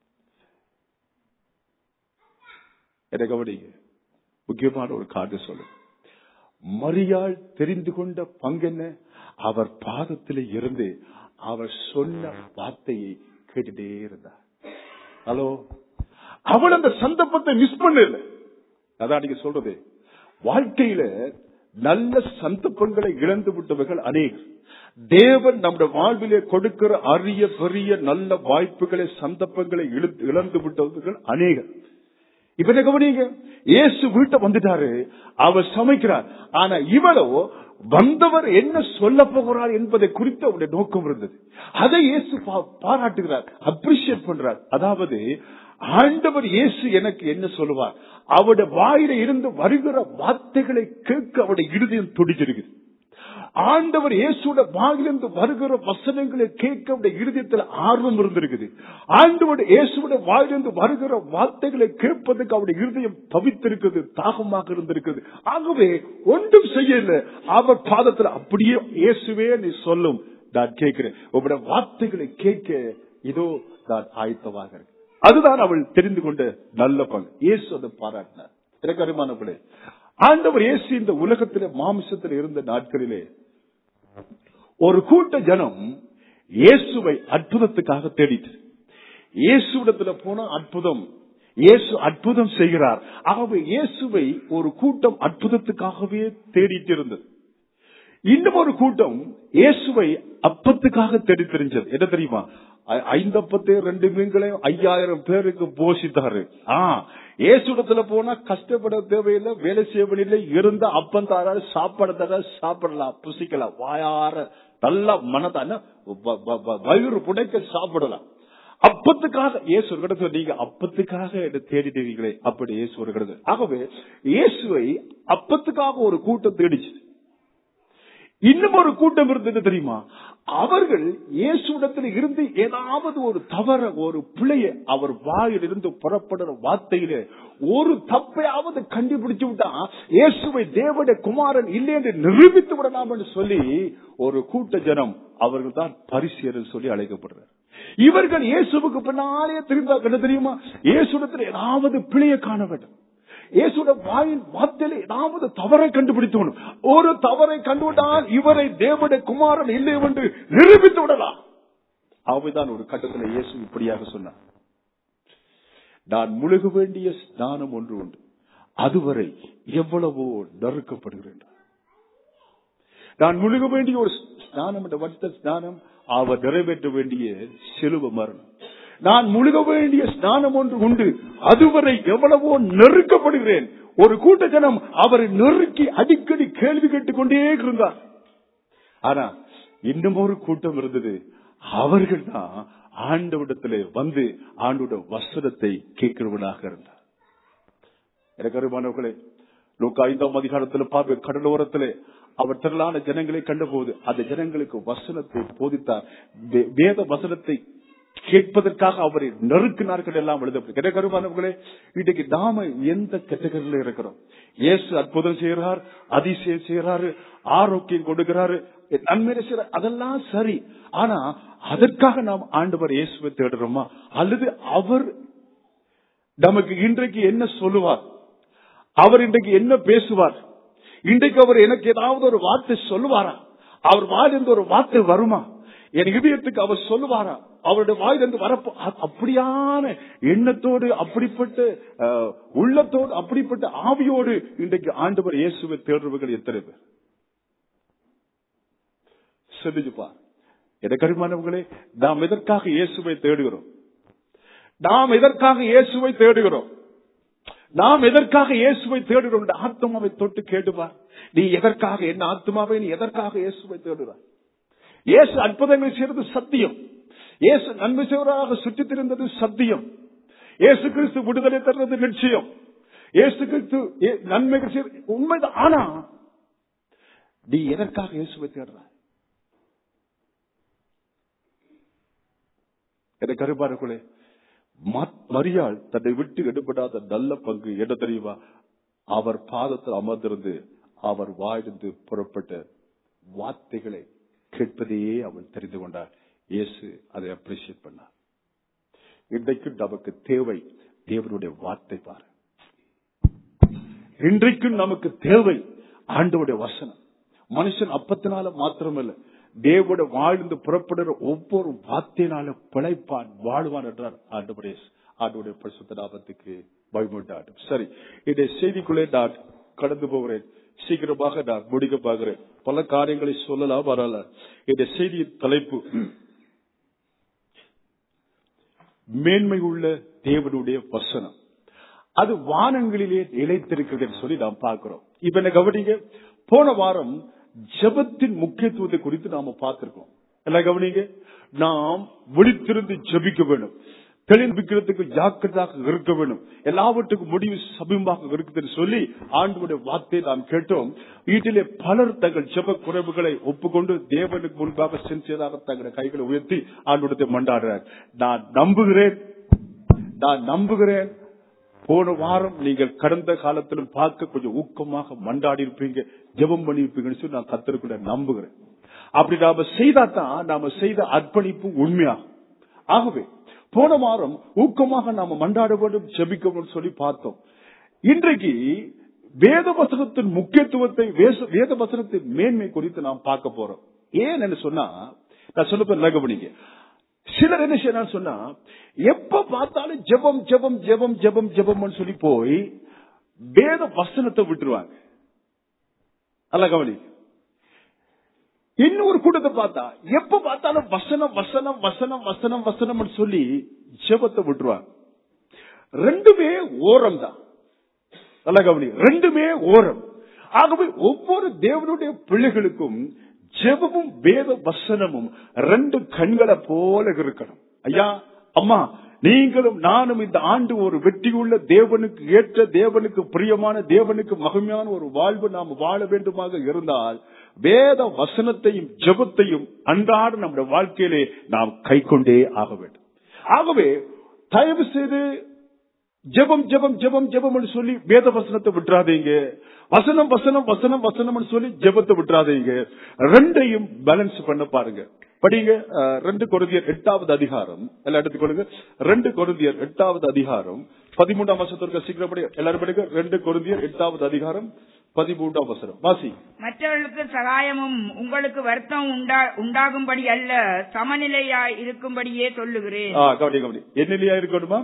என்ன கவனிங்க, முக்கியமான ஒரு காரியம் சொல்லு. மரியாள் தெரிந்து கொண்ட பங்கு என்ன? அவர் பாதத்திலே இருந்து அவர் சொன்ன வார்த்தையை கேட்டுட்டே இருந்தார். ஹலோ, அவள் அந்த சந்தர்ப்பத்தை மிஸ் பண்ணல. அதான் நீங்க சொல்றது, வாழ்க்கையில நல்ல சந்தர்ப்பங்களை இழந்து விட்டவர்கள் அநேகர். தேவன் நம்முடைய வாழ்விலே கொடுக்கிற அரிய பெரிய நல்ல வாய்ப்புகளை சந்தர்ப்பங்களை இழந்து விட்டவர்கள் அநேகர். இப்ப கவனிங்க, இயேசு வீட்டை வந்துட்டாரு, அவர் சமைக்கிறார். ஆனா இவளோ வந்தவர் என்ன சொல்ல போகிறார் என்பதை குறித்து அவருடைய நோக்கம் இருந்தது. அதை இயேசு பாராட்டுகிறார், அப்ரிஷியேட் பண்றார். அதாவது ஆண்டவர் இயேசு எனக்கு என்ன சொல்லுவார், அவருடைய வாயில இருந்து வருகிற வார்த்தைகளை கேட்க அவருடைய இருதயம் துடிச்சிருக்கு. ஆண்டவர் இயேசுட வாயிலிருந்து வருகிற வசனங்களை கேட்க அவருடைய இருதயத்தில் ஆர்வம் இருந்திருக்குது. ஆண்டவர் இயேசுட வாயிலிருந்து வருகிற வார்த்தைகளை கேட்பதற்கு அவருடைய இருதயம் தவித்திருக்கிறது, தாகமாக இருந்திருக்கிறது. ஆகவே ஒன்றும் செய்யல, அவர் பாதத்தில் அப்படியே இயேசுவே நீ சொல்லும், நான் கேட்கிறேன், உங்களுடைய வார்த்தைகளை கேட்க இதோ நான் ஆயத்தமாக இருக்கேன். அதுதான் அவள் தெரிந்து கொண்ட நல்ல பங்கு. இயேசு அதை பாராட்டினார். எனக்கு அருமானவர்களே, ஆண்டவர் இயேசு இந்த உலகத்திலே மாமிசத்தில் இருந்த நாட்களிலே ஒரு கூட்ட ஜனம் இயேசுவை அற்புதத்துக்காக தேடிட்டு, இயேசுவிடத்துல போன அற்புதம், இயேசு அற்புதம் செய்கிறார். ஆகவே இயேசுவை ஒரு கூட்டம் அற்புதத்துக்காகவே தேடிட்டு இருந்தது. இன்னும் ஒரு கூட்டம் இயேசுவை அப்பத்துக்காக தேடி தெரிஞ்சது. என்ன தெரியுமா? 5 அப்பத்தை 2 மீன்களையும் 5000 பேருக்கு போஷித்தாரு. இயேசுடத்துல போனா கஷ்டப்பட தேவையில்லை, வேலை செய்யவில்லை, இருந்த அப்பம் தாராரு, சாப்பாடு தர சாப்பிடலாம், புசிக்கலாம், வாயார நல்ல மனதான வயிறு புடைக்க சாப்பிடலாம். அப்பத்துக்காக இயேசு ஒரு கடத்துல, நீங்க அப்பத்துக்காக தேடிட்டீங்களே, அப்படி இயேசு ஒரு கடத்துல. ஆகவே இயேசுவை அப்பத்துக்காக ஒரு கூட்டம் தேடிச்சு. இன்னும் ஒரு கூட்டம் இருந்தது தெரியுமா? அவர்கள் இயேசுவிடத்தில் இருந்து ஏதாவது ஒரு தவற, ஒரு பிழைய, அவர் வாயிலிருந்து புறப்படுற வார்த்தையில ஒரு தப்பையாவது கண்டுபிடிச்சு விட்டா இயேசுவை தேவனுடைய குமாரன் இல்லை என்று நிரூபித்து விடலாம் என்று சொல்லி ஒரு கூட்ட ஜனம், அவர்கள் தான் பரிசேயர் சொல்லி அழைக்கப்படுறார். இவர்கள் இயேசுவுக்கு பின்னாலே திரும்ப தெரியுமா, இயேசுவிடத்தில் ஏதாவது பிழைய காண வேண்டும், இயேசுடைய வாயின் வார்த்தையில ஏதாவது தவறை கண்டுபிடித்து, ஒரு தவறை கண்டுவிட்டால் இவரை தேவனுடைய குமாரன் இல்லை என்று நிரூபித்து விடலாம். அவைதான் ஒரு கட்டத்தில் இயேசு இப்படியாக சொன்னார், நான் முழுக வேண்டிய ஸ்நானம் ஒன்று உண்டு, அதுவரை எவ்வளவோ நறுக்கப்படுகிறேன். நான் முழுக வேண்டிய ஒரு ஸ்நானம் என்ற வருஷ ஸ்நானம் அவர் நிறைவேற்ற வேண்டிய சிலுவை மரணம். நான் முழுக வேண்டிய ஸ்நானம் ஒன்று உண்டு. அதுவரை எவ்வளவோ நெருக்கப்படுகிறேன். ஒரு கூட்ட ஜனம் அவரை நெருக்கி அடிக்கடி கேள்வி கேட்டுக் கொண்டே இருந்தார். ஆனா இன்னும் ஒரு கூட்டம் இருந்தது. அவர்கள் தான் ஆண்டவரிடத்திலே வந்து ஆண்டோட வசனத்தை கேட்கிறவனாக இருந்தார். எனக்கு அருமையானவர்களே, லூக்கா 5ஆம் அதிகாரத்தில் பார்க்க கடலோரத்திலே அவர் திரளான ஜனங்களை கண்டபோது அந்த ஜனங்களுக்கு வசனத்தை போதித்தார். வேத வசனத்தை கேட்பதற்காக அவரை நெருக்கினார்கள் எல்லாம் எழுதப்பட்டு. கருமானவர்களே, இன்றைக்கு நாம எந்த கேட்டகரியில இருக்கிறோம்? இயேசு அற்புதம் செய்யறார், அதிசயம் செய்யறாரு, ஆரோக்கியம் கொடுக்கிறாரு, நன்மை செய்யறார், அதெல்லாம் சரி. ஆனா அதற்காக நாம் ஆண்டவர் இயேசுவை தேடுறோமா? அல்லது அவர் நமக்கு இன்றைக்கு என்ன சொல்லுவார், அவர் இன்றைக்கு என்ன பேசுவார், இன்றைக்கு அவர் எனக்கு ஏதாவது ஒரு வார்த்தை சொல்லுவாரா, அவர் வாயிலிருந்து ஒரு வார்த்தை வருமா, என் இதயத்துக்கு அவர் சொல்லுவாரா, அவருடைய வாயிலிருந்து வரப்போ அப்படியான எண்ணத்தோடு, அப்படிப்பட்ட உள்ளத்தோடு, அப்படிப்பட்ட ஆவியோடு இன்றைக்கு ஆண்டவர் இயேசுவை தேடுறவர்கள் எத்தனை பேர்? சொல்லுப்பா. எனக்கு அருமையானவர்களே, நாம் எதற்காக இயேசுவை தேடுகிறோம்? நாம் எதற்காக இயேசுவை தேடுகிறோம்? நாம் எதற்காக இயேசுவை தேடுகிறோம்? ஆத்மாவை தொட்டு கேட்டுவார். நீ எதற்காக, என்ன ஆத்மாவை நீ எதற்காக இயேசுவை தேடுகிறார்? இயேசு அற்புதங்கள் செய்வது சத்தியம். இயேசு நன்மை செய்வராக சுற்றித் திரிந்தது சத்தியம். இயேசு கிறிஸ்து விடுதலை தருவது நிச்சயம். இயேசு கிறிஸ்து நன்மைகள் செய்வது உண்மைதான். ஆனா நீ எதற்காக இயேசுவை தேடுறாய்? எனக்கு அருமையானவர்களே, மரியாள் தன்னை விட்டு எடுபடாத நல்ல பங்கு என்ன தெரியுமா? அவர் பாதத்தில் அமர்ந்திருந்து அவர் வாயிலிருந்து புறப்பட்ட வார்த்தைகளை கேட்பதையே அவள் தெரிந்து கொண்டார். இயேசு அதை அப்ரிஷியேட் பண்ணார். இன்றைக்கு நமக்கு தேவை தேவனுடைய வார்த்தை. பாரு, இன்றைக்கும் நமக்கு தேவை ஆண்டவருடைய வசனம். மனுஷன் அப்பத்தினால மாத்திரமல்ல, தேவனுடைய வாழ்ந்து புறப்படுற ஒவ்வொரு வார்த்தையினால பிழைப்பான், வாழ்வான் என்றார் ஆண்டவருடைய பரிசுத்த நாமத்துக்கு மகிமையுண்டாகட்டும். சரி, இந்த செய்திக்குள்ளே நான் கடந்து போகிறேன். சீக்கிரமாக நான் முடிக்க பார்க்கிறேன். பல காரியங்களை சொல்லலாம், வரல. இந்த செய்தியின் தலைப்பு மேன்மை உள்ள தேவனுடைய வசனம். அது வானங்களிலே நிலைத்திருக்கிறது சொல்லி நாம் பார்க்கிறோம். இப்ப என்ன கவனிங்க, போன வாரம் ஜெபத்தின் முக்கியத்துவத்தை குறித்து நாம பார்த்திருக்கோம். எல்லாம் கவனிங்க, நாம் விழித்திருந்து ஜெபிக்க வேண்டும், தெளிவிக்கிறதுக்கு ஜாக்கிரதாக இருக்க வேண்டும், எல்லாவற்றுக்கும் முடிவு சமீபமாக இருக்குதுன்னு சொல்லி ஆண்டவருடைய வார்த்தையை நாம் கேட்டோம். வீட்டிலே பலர் தங்கள் ஜெப குறைவுகளை ஒப்புக்கொண்டு தேவனுக்கு முன்பாக செஞ்சதாக தங்களுடைய கைகளை உயர்த்தி ஆண்டவரத்தை மண்டாடுறார். நான் நம்புகிறேன் போன வாரம் நீங்கள் கடந்த காலத்திலும் பார்க்க கொஞ்சம் ஊக்கமாக மண்டாடி இருப்பீங்க, ஜெபம் பண்ணி இருப்பீங்கன்னு சொல்லி நான் கர்த்தருக்குள்ள நம்புகிறேன். அப்படி நாம செய்தாதான் நாம செய்த அர்ப்பணிப்பு உண்மையாகும். ஆகவே போன வாரம் ஊக்கமாக நாம மண்டாட வேண்டும், ஜெபிக்க வேண்டும் சொல்லி பார்த்தோம். இன்றைக்கு வேத வசனத்தின் முக்கியத்துவத்தை, வேத வசனத்தின் மேன்மை குறித்து நாம் பார்க்க போறோம். ஏன் என்ன சொன்னா, நான் சொல்ல கவனிங்க, சிலர் என்ன செய்யணும் சொன்னா, எப்ப பார்த்தாலும் ஜெபம் ஜெபம் ஜெபம் ஜெபம் ஜெபம் சொல்லி போய் வேத வசனத்தை விட்டுருவாங்க. அல்ல கவனி. இன்னொரு கூட்டத்தை பார்த்தா எப்ப பார்த்தாலும் வசனம் வசனம் வசனம் வசனம் வசனம் சொல்லி ஜெபத்தை விட்டுருவாங்க. ரெண்டுமே ஓரம் தான். நல்ல கவனி, ரெண்டுமே ஓரம். ஆகவே ஒவ்வொரு தேவனுடைய பிள்ளைகளுக்கும் ஜெபமும் வேத வசனமும் ரெண்டு கண்களை போல இருக்கணும். ஐயா அம்மா, நீங்களும் நானும் இந்த ஆண்டு ஒரு வெற்றியுள்ள தேவனுக்கு ஏற்ற, தேவனுக்கு பிரியமான, தேவனுக்கு மகிமையான ஒரு வாழ்வு நாம் வாழ வேண்டுமாக இருந்தால் வேத வசனத்தையும் ஜெபத்தையும் அன்றாட நம்முடைய வாழ்க்கையிலே நாம் கை கொண்டே ஆக வேண்டும். ஆகவே தயவு செய்து ஜெபம் ஜெபம் ஜெபம் ஜெபம் சொல்லி வேத வசனத்தை விட்டுறாதீங்க, வசனம் வசனம் வசனம் வசனம் சொல்லி ஜெபத்தை விட்டுறாதீங்க. ரெண்டையும் பேலன்ஸ் பண்ண பாருங்க. படிங்க 2 கொரிந்தியர் 8வது அதிகாரம், எல்லாம் எடுத்துக்கொள்ளுங்க. 2 கொரிந்தியர் 8வது அதிகாரம் 13ஆம் வசனத்திற்கு சீக்கிரம் படி, எல்லாரும் படிங்க. 2 கொரிந்தியர் 8வது அதிகாரம் 13ஆம் வசனம் வாசி. மற்றவர்களுக்கு சகாயமும் உங்களுக்கு வருத்தம் உண்டாகும்படி அல்ல, சமநிலையாய் இருக்கும்படியே சொல்லுகிறேன். கவனி, என்ன நிலையா இருக்கணுமா?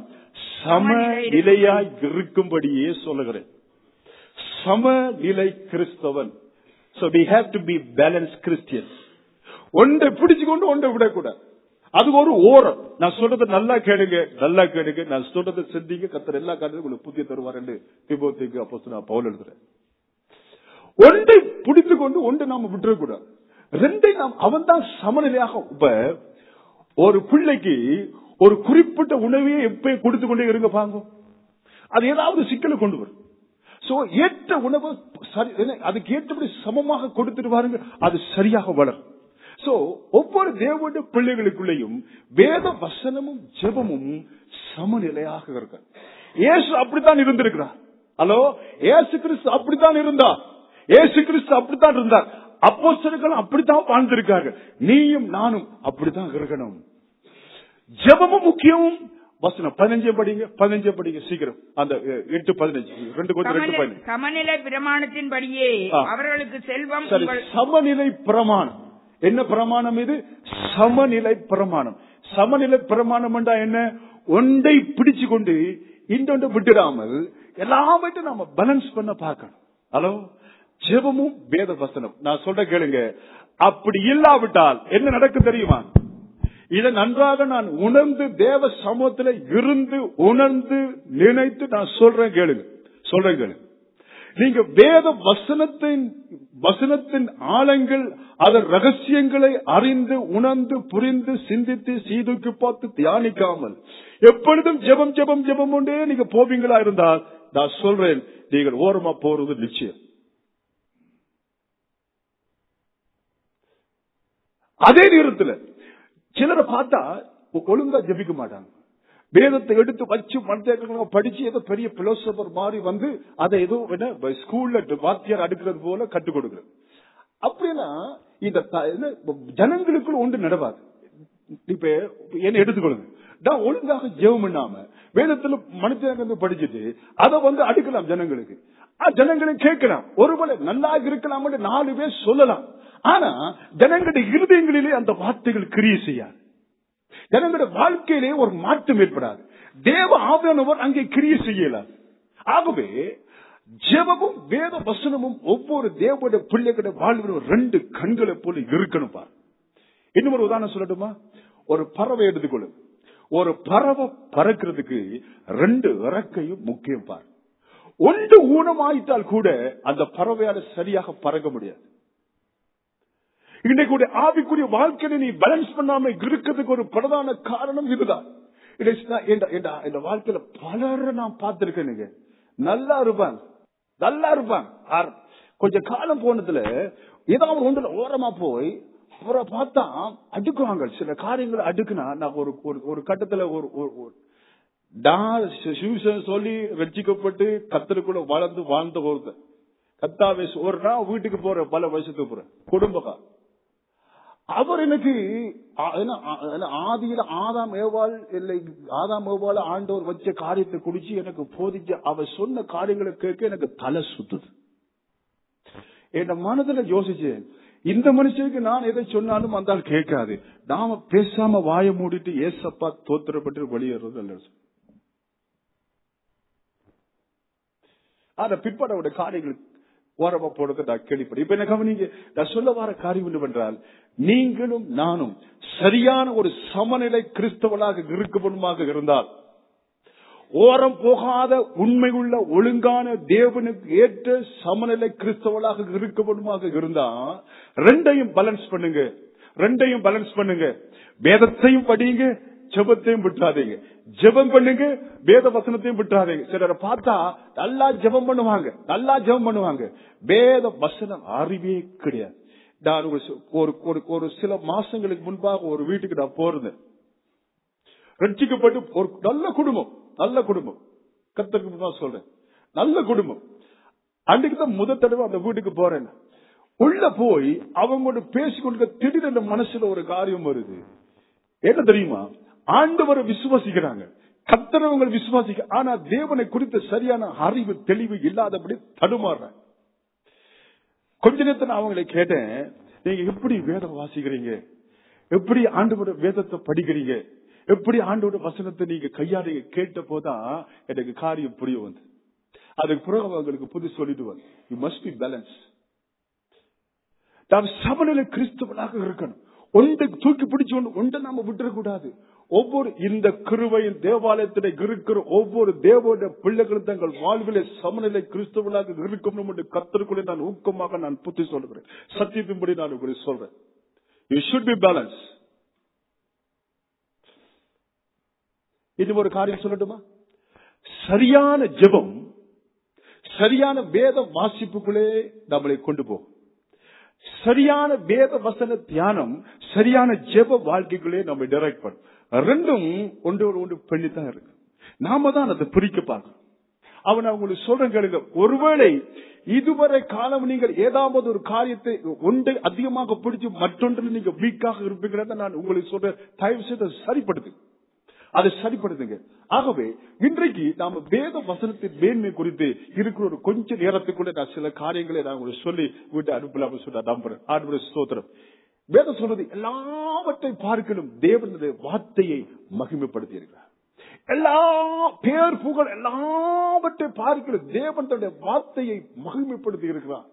சமநிலையாய் இருக்கும்படியே சொல்லுகிறேன். சமநிலை கிறிஸ்தவன் So we have to be balanced Christians. ஒன்றை பிடிச்சுக்கொண்டு ஒன்றை விடக்கூடாது. அது ஒரு ஓரம். நான் சொல்றது நல்லா கேளுங்க, நல்லா கேளுங்க. நான் சொல்றதை சிந்திங்க. கர்த்தர் எல்லா காரியங்களும் உங்களுக்கு புதிய தருவார் என்று தீமோத்தேயுக்கு அப்போஸ்தலன் பவுல் எழுதுறார். ஒன்றை பிடித்துக் கொண்டு ஒன்றை நாம விட்டுறக்கூடாது. ரெண்டை நாம் அவன் தான் சமநிலையாக. இப்ப ஒரு பிள்ளைக்கு ஒரு குறிப்பிட்ட உணவையே எப்பயும் கொடுத்து கொண்டே இருங்க பாங்க, அது ஏதாவது சிக்கலை கொண்டு வரும். சோ ஏற்ற உணவு அதுக்கு ஏற்றபடி சமமாக கொடுத்துட்டு பாருங்க, அது சரியாக வளரும். சோ ஒவ்வொரு தேவனுடைய பிள்ளைகளுக்குள்ளேயும் வேத வசனமும் ஜெபமும் சமநிலையாக இருக்கு. இயேசு அப்படித்தான் இருந்திருக்கிறார். ஹலோ, இயேசு கிறிஸ்து அப்படித்தான் இருந்தார். இயேசு கிறிஸ்து அப்படித்தான் இருந்தார். அப்போஸ்தலர்கள் அப்படித்தான் வாழ்ந்திருக்காங்க. நீயும் நானும் அப்படித்தான் இருக்கணும். ஜெபமும் முக்கியம். வசனம் 15 படிங்க சீக்கிரம். அந்த 8:15 சமநிலை பிரமாணத்தின்படியே அவர்களுக்கு செல்வம். சமநிலை பிரமாணம் என்ன பிரமாணம் இது? சமநிலை பிரமாணம். சமநிலை பிரமாணம் என்றா என்ன? ஒன்றை பிடிச்சு கொண்டு இன்னொன்று விட்டுடாமல் எல்லாவற்றையும் நாம பேலன்ஸ் பண்ண பார்க்கணும். ஹலோ, ஜெபமும் வேத வசனம். நான் சொல்ற கேளுங்க, அப்படி இல்லாவிட்டால் என்ன நடக்கும் தெரியுமா? இதை நன்றாக நான் உணர்ந்து தேவ சமூகத்தில் இருந்து உணர்ந்து நினைத்து நான் சொல்றேன் கேளுங்க. நீங்க வேத வசனத்தின் ஆழங்கள், அதன் ரகசியங்களை அறிந்து உணர்ந்து புரிந்து சிந்தித்து சீதுக்கு பார்த்து தியானிக்காமல் எப்பொழுதும் ஜெபம் ஜெபம் ஜெபம் கொண்டே நீங்க போவீங்களா இருந்தால் நான் சொல்றேன், நீங்கள் ஓரமா போறது நிச்சயம். அதே நேரத்தில் சிலரை பார்த்தா ஒழுங்கா ஜெபிக்க மாட்டாங்க. வேதத்தை எடுத்து வச்சு மனதை படிச்சு ஏதோ பெரிய பிலோசபர் மாதிரி வந்து அதை ஏதோ ஸ்கூல்ல வாத்தியார் அடுக்கிறது போல கற்றுக் கொடுக்கிறது. அப்படின்னா இந்த ஜனங்களுக்குள்ள ஒன்று நடவாது. இப்ப என்ன எடுத்துக்கொள்ளுங்க, நான் ஒழுங்காக ஜெபம் பண்ணாம வேதத்துல மனுஷங்க படிச்சுட்டு அதை வந்து அடுக்கலாம் ஜனங்களுக்கு. ஜனங்களை கேட்கலாம், ஒருவேளை நல்லா இருக்கலாம் 4 பேர் சொல்லலாம். ஆனா ஜனங்களுடைய இருதயங்களிலே அந்த வார்த்தைகள் கிரியை செய்யாது. ஜனங்களுடைய வாழ்க்கையிலே ஒரு மாற்றம் ஏற்படாது. தேவ ஆவியானவர் அங்கே கிரியை செய்யலாம். ஆகவே ஜெபமும் வேத வசனமும் ஒவ்வொரு தேவனுடைய பிள்ளைகளுடைய வாழ்வில் 2 கண்களை போல இருக்கணும் பார். இன்னும் ஒரு உதாரணம் சொல்லட்டுமா? ஒரு பறவை எடுத்துக்கொள்ளு. ஒரு பறவை பறக்கிறதுக்கு 2 இறக்கையும் முக்கியம் பார். ஒன்று ஊனமாயிட்டால் கூட அந்த பறவையால சரியாக பறக்க முடியாது. இன்னைக்கு ஆவிக்குரிய வாழ்க்கையை நீ பேலன்ஸ் பண்ணாம இருக்கிறதுக்கு ஒரு பிரதான காரணம் இதுதான். இந்த வாழ்க்கையில பலரை நான் பார்த்திருக்கேன். நல்லா இருப்பாங்க. கொஞ்ச காலம் போனதுல ஏதாவது ஒன்றுல ஓரமா போய் அவரை பார்த்தா அடுக்குவாங்க. சில காரியங்களை அடுக்குனா நான் ஒரு கட்டத்துல சொல்லி ரட்சிக்கப்பட்டு கத்தருக்குள்ள வளர்ந்து வாழ்ந்த ஒருத்தர் கத்தாவே ஒரு நாள் வீட்டுக்கு போற பல வருஷத்துக்கு போற குடும்பக்கார். அவர் எனக்கு ஆதியில ஆதாம் ஏவாள் ஆண்டவர் வச்ச காரியத்தை குடிச்சு எனக்கு போதிச்சு அவர் சொன்ன காரியங்களை கேட்க எனக்கு தலை சுத்துது. என் மனதுல யோசிச்சேன், இந்த மனுஷனுக்கு நான் எதை சொன்னாலும் அந்த கேட்காது. நாம பேசாம வாய மூடிட்டு ஏசப்பா தோத்திரப்பட்டு வெளியேறது அல்ல. ஆனா பிற்பட காரியங்கள் ஓரமா போடுறது நான் கேள்விப்பட்டேன். இப்ப என்ன கவனிங்க, நான் சொல்ல வர காரியம் என்னவென்றால், நீங்களும் நானும் சரியான ஒரு சமநிலை கிறிஸ்தவனாக இருக்கணுமாக இருந்தால், ஓரம் போகாத உண்மையுள்ள ஒழுங்கான தேவனுக்கு ஏற்ற சமநிலை கிறிஸ்தவனாக இருக்கணுமாக இருந்தா 2ஐயும் பேலன்ஸ் பண்ணுங்க. வேதத்தையும் படிங்க, ஜெபத்தையும் விட்டுறாதீங்க. ஜெபம் பண்ணுங்க, வேத வசனத்தையும் விட்டுறாதீங்க. சிலரை பார்த்தா நல்லா ஜெபம் பண்ணுவாங்க, வேத வசனம் அறிவே கிடையாது. நான் ஒரு சில மாசங்களுக்கு முன்பாக ஒரு வீட்டுக்கு நான் போறேன். ரட்சிக்கப்பட்டு ஒரு நல்ல குடும்பம் கர்த்தருக்கு முன்பாக சொல்றேன், நல்ல குடும்பம். அன்றைக்கு தான் முதல் தடவை அந்த வீட்டுக்கு போறேன். உள்ள போய் அவங்களோட பேசிக்கொண்டு திடீரென மனசுல ஒரு காரியம் வருது. என்ன தெரியுமா? ஆண்டவரை விசுவாசிக்கிறாங்க, கர்த்தரவங்க விசுவாசிக்க, ஆனா தேவனை குறித்த சரியான அறிவு தெளிவு இல்லாதபடி தடுமாறுறாங்க. கொஞ்ச நேரத்தில் நான் அவங்களை கேட்டேன், நீங்க எப்படி வேதம் வாசிக்கிறீங்க, எப்படி ஆண்டவரோட வேதத்தை படிக்கிறீங்க, எப்படி ஆண்டவரோட வசனத்தை நீங்க கையாளீங்க கேட்ட போதான் எனக்கு காரியம் புரிய வந்து. அதுக்கு பிறகு அவங்களுக்கு புது சொல்லிட்டு வந்து, யூ மஸ்ட் பி பேலன்ஸ். நாம் சமநிலை கிறிஸ்தவனாக இருக்கணும். ஒன்றை தூக்கி பிடிச்சு ஒன்றை நாம விட்டுறக்கூடாது. ஒவ்வொரு இந்த கிருபையின் தேவாலயத்திலே இருக்கிற ஒவ்வொரு தேவனுடைய பிள்ளைகளும் தங்கள் வாழ்விலே சமநிலை கிறிஸ்தவனாக இருக்கும் என்று கர்த்தருக்குள்ளே நான் ஊக்கமாக நான் புத்தி சொல்கிறேன். சத்தியத்தின்படி நான் உங்களுக்கு சொல்றேன். You should be balanced. இது ஒரு காரியம் சொல்லட்டுமா? சரியான ஜெபம் சரியான வேத வாசிப்புக்குள்ளே நம்மளை கொண்டு போகும். சரியான வேத வசன தியானம் சரியான ஜெப வாழ்க்கைக்குள்ளே நம்ம டைரக்ட் பண்ணும். ரெண்டும் ஒன்றோடு ஒன்று பண்ணித்தான் இருக்கு. நாம தான் அதை பிரிக்க பார்க்கணும். அவன் அவங்களுக்கு சொல்றேன் கேளுங்க. ஒருவேளை இதுவரை காலம் நீங்கள் ஏதாவது ஒரு காரியத்தை ஒன்றை அதிகமாக பிடிச்சு மற்றொன்றில் நீங்க வீக்காக இருப்பீங்களா, நான் உங்களுக்கு சொல்றேன், தயவு செய்து சரிப்படுது, அதை சரிப்படுத்துங்க. ஆகவே இன்றைக்கு நாம வேத வசனத்தின் மேன்மை குறித்து இருக்கிற ஒரு கொஞ்ச நேரத்துக்குள்ள நான் சில காரியங்களை நான் உங்களுக்கு சொல்லி விட்டு அனுப்பலாம சொல்ல நம்புறேன். ஆண்டவரே ஸ்தோத்திரம். வேதம் சொல்றது எல்லாவற்றை பார்க்கணும் தேவனுடைய வார்த்தையை மகிமைப்படுத்தி இருக்கிறார். எல்லா பேர் புகழ் எல்லாவற்றை பார்க்கணும் தேவனுடைய வார்த்தையை மகிமைப்படுத்தி இருக்கிறார்.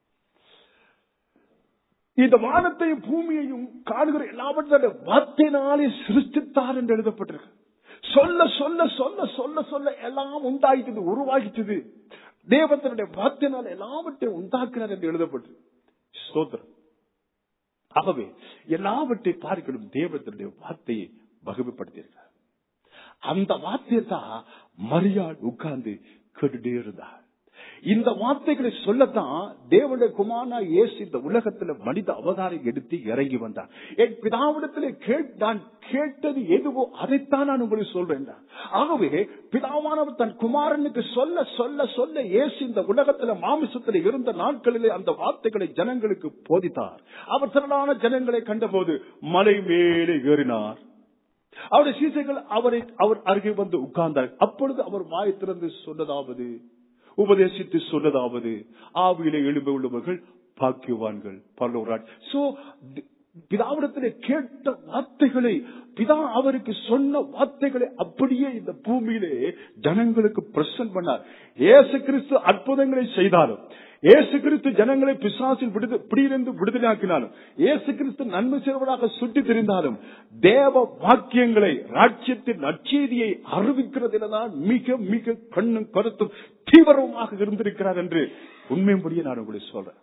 இந்த வானத்தையும் பூமியையும் காணுகிற எல்லாவற்றையும் வார்த்தையினாலே சிருஷ்டித்தார் என்று எழுதப்பட்டிருக்கு. சொல்ல சொல்ல சொல்ல சொல்ல சொல்ல எல்லாம் உண்டாயிட்டது, உருவாகிட்டது. தேவனுடைய வார்த்தையினால் எல்லாவற்றையும் உண்டாக்குறார் என்று எழுதப்பட்டு ஸ்தோத்திரம். ஆகவே எல்லாவற்றை பார்க்கணும் தேவனுடைய வார்த்தையை மகிமைப்படுத்தியிருக்கிறார். அந்த வார்த்தையை தான் மரியாள் உட்கார்ந்து கேட்டுட்டே இருந்தார். இந்த வார்த்தைகளை சொல்லத்தான் தேவனுடைய குமாரனா இயேசு இந்த உலகத்துல மனித அவதாரம் எடுத்து இறங்கி வந்தார். என் பிதாவிடத்திலே நான் கேட்டது எதுவோ அதைத்தான் நான் உங்களுக்கு சொல்றேன். ஆகவே பிதாவானவர் தன் குமாரனுக்கு சொல்ல சொல்ல சொல்ல இயேசு இந்த உலகத்துல மாமிசத்தில் இருந்த நாட்களிலே அந்த வார்த்தைகளை ஜனங்களுக்கு போதித்தார். அவர் திரளான ஜனங்களை கண்டபோது மலை மேலே ஏறினார். அவருடைய சீசர்கள் அவர் அருகே வந்து உட்கார்ந்தார். அப்பொழுது அவர் வாய் திறந்து சொன்னதாவது, உபதேசித்து சொன்னதாவது, ஆவியிலே எழும்ப உள்ளவர்கள் பாக்கியவான்கள் பரலோகராஜ். சோ பிதாவிடத்திலே கேட்ட வார்த்தைகளை, பிதா அவருக்கு சொன்ன வார்த்தைகளை அப்படியே இந்த பூமியிலே ஜனங்களுக்கு பிரசன்ட் பண்ணார். இயேசு கிறிஸ்து அற்புதங்களை செய்தாலும், இயேசு கிறிஸ்து ஜனங்களை பிசாசில் பிடியிலிருந்து விடுதலையாக்கினாலும், இயேசு கிறிஸ்து நன்மை செய்வதாக சுற்றி திரிந்தாலும், தேவ வாக்கியங்களை ராஜ்யத்தின் நற்செய்தியை அறிவிக்கிறதுதான் மிக மிக கண்ணும் கருத்தும் தீவிரமாக இருந்திருக்கிறார் என்று உண்மையும்படியே நான் உங்களுக்கு சொல்றேன்.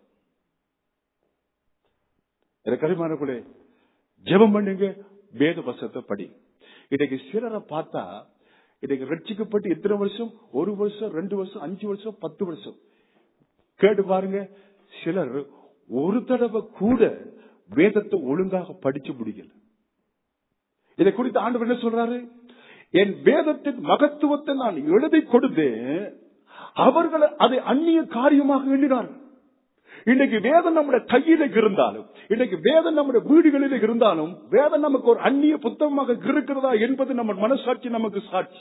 கரிமானங்களே, ஜெபம் பண்ணுங்க, வேத வசனத்தை படி. இன்னைக்கு சிலரை பார்த்தா இன்னைக்கு ரட்சிக்கப்பட்டு எத்தனை வருஷம், 1 வருஷம் 2 வருஷம் 5 வருஷம் 10 வருஷம் கேட்டு பாருங்க. சிலர் ஒரு தடவை கூட வேதத்தை ஒழுங்காக படிச்சு முடியல. இதை குறித்து ஆண்டவர் என்ன சொல்றாரு? என் வேதத்தின் மகத்துவத்தை நான் எழுதி கொடுத்தேன், அவர்கள் அதை அந்நிய காரியமாக எண்ணினார்கள். இன்னைக்கு வேதம் நம்முடைய கையில இருந்தாலும், இன்னைக்கு வேதம் நம்முடைய வீடுகளில் இருந்தாலும், வேதம் நமக்கு ஒரு அந்நிய புத்தகமாக இருக்கிறதா என்பது நம்ம மனசாட்சி நமக்கு சாட்சி.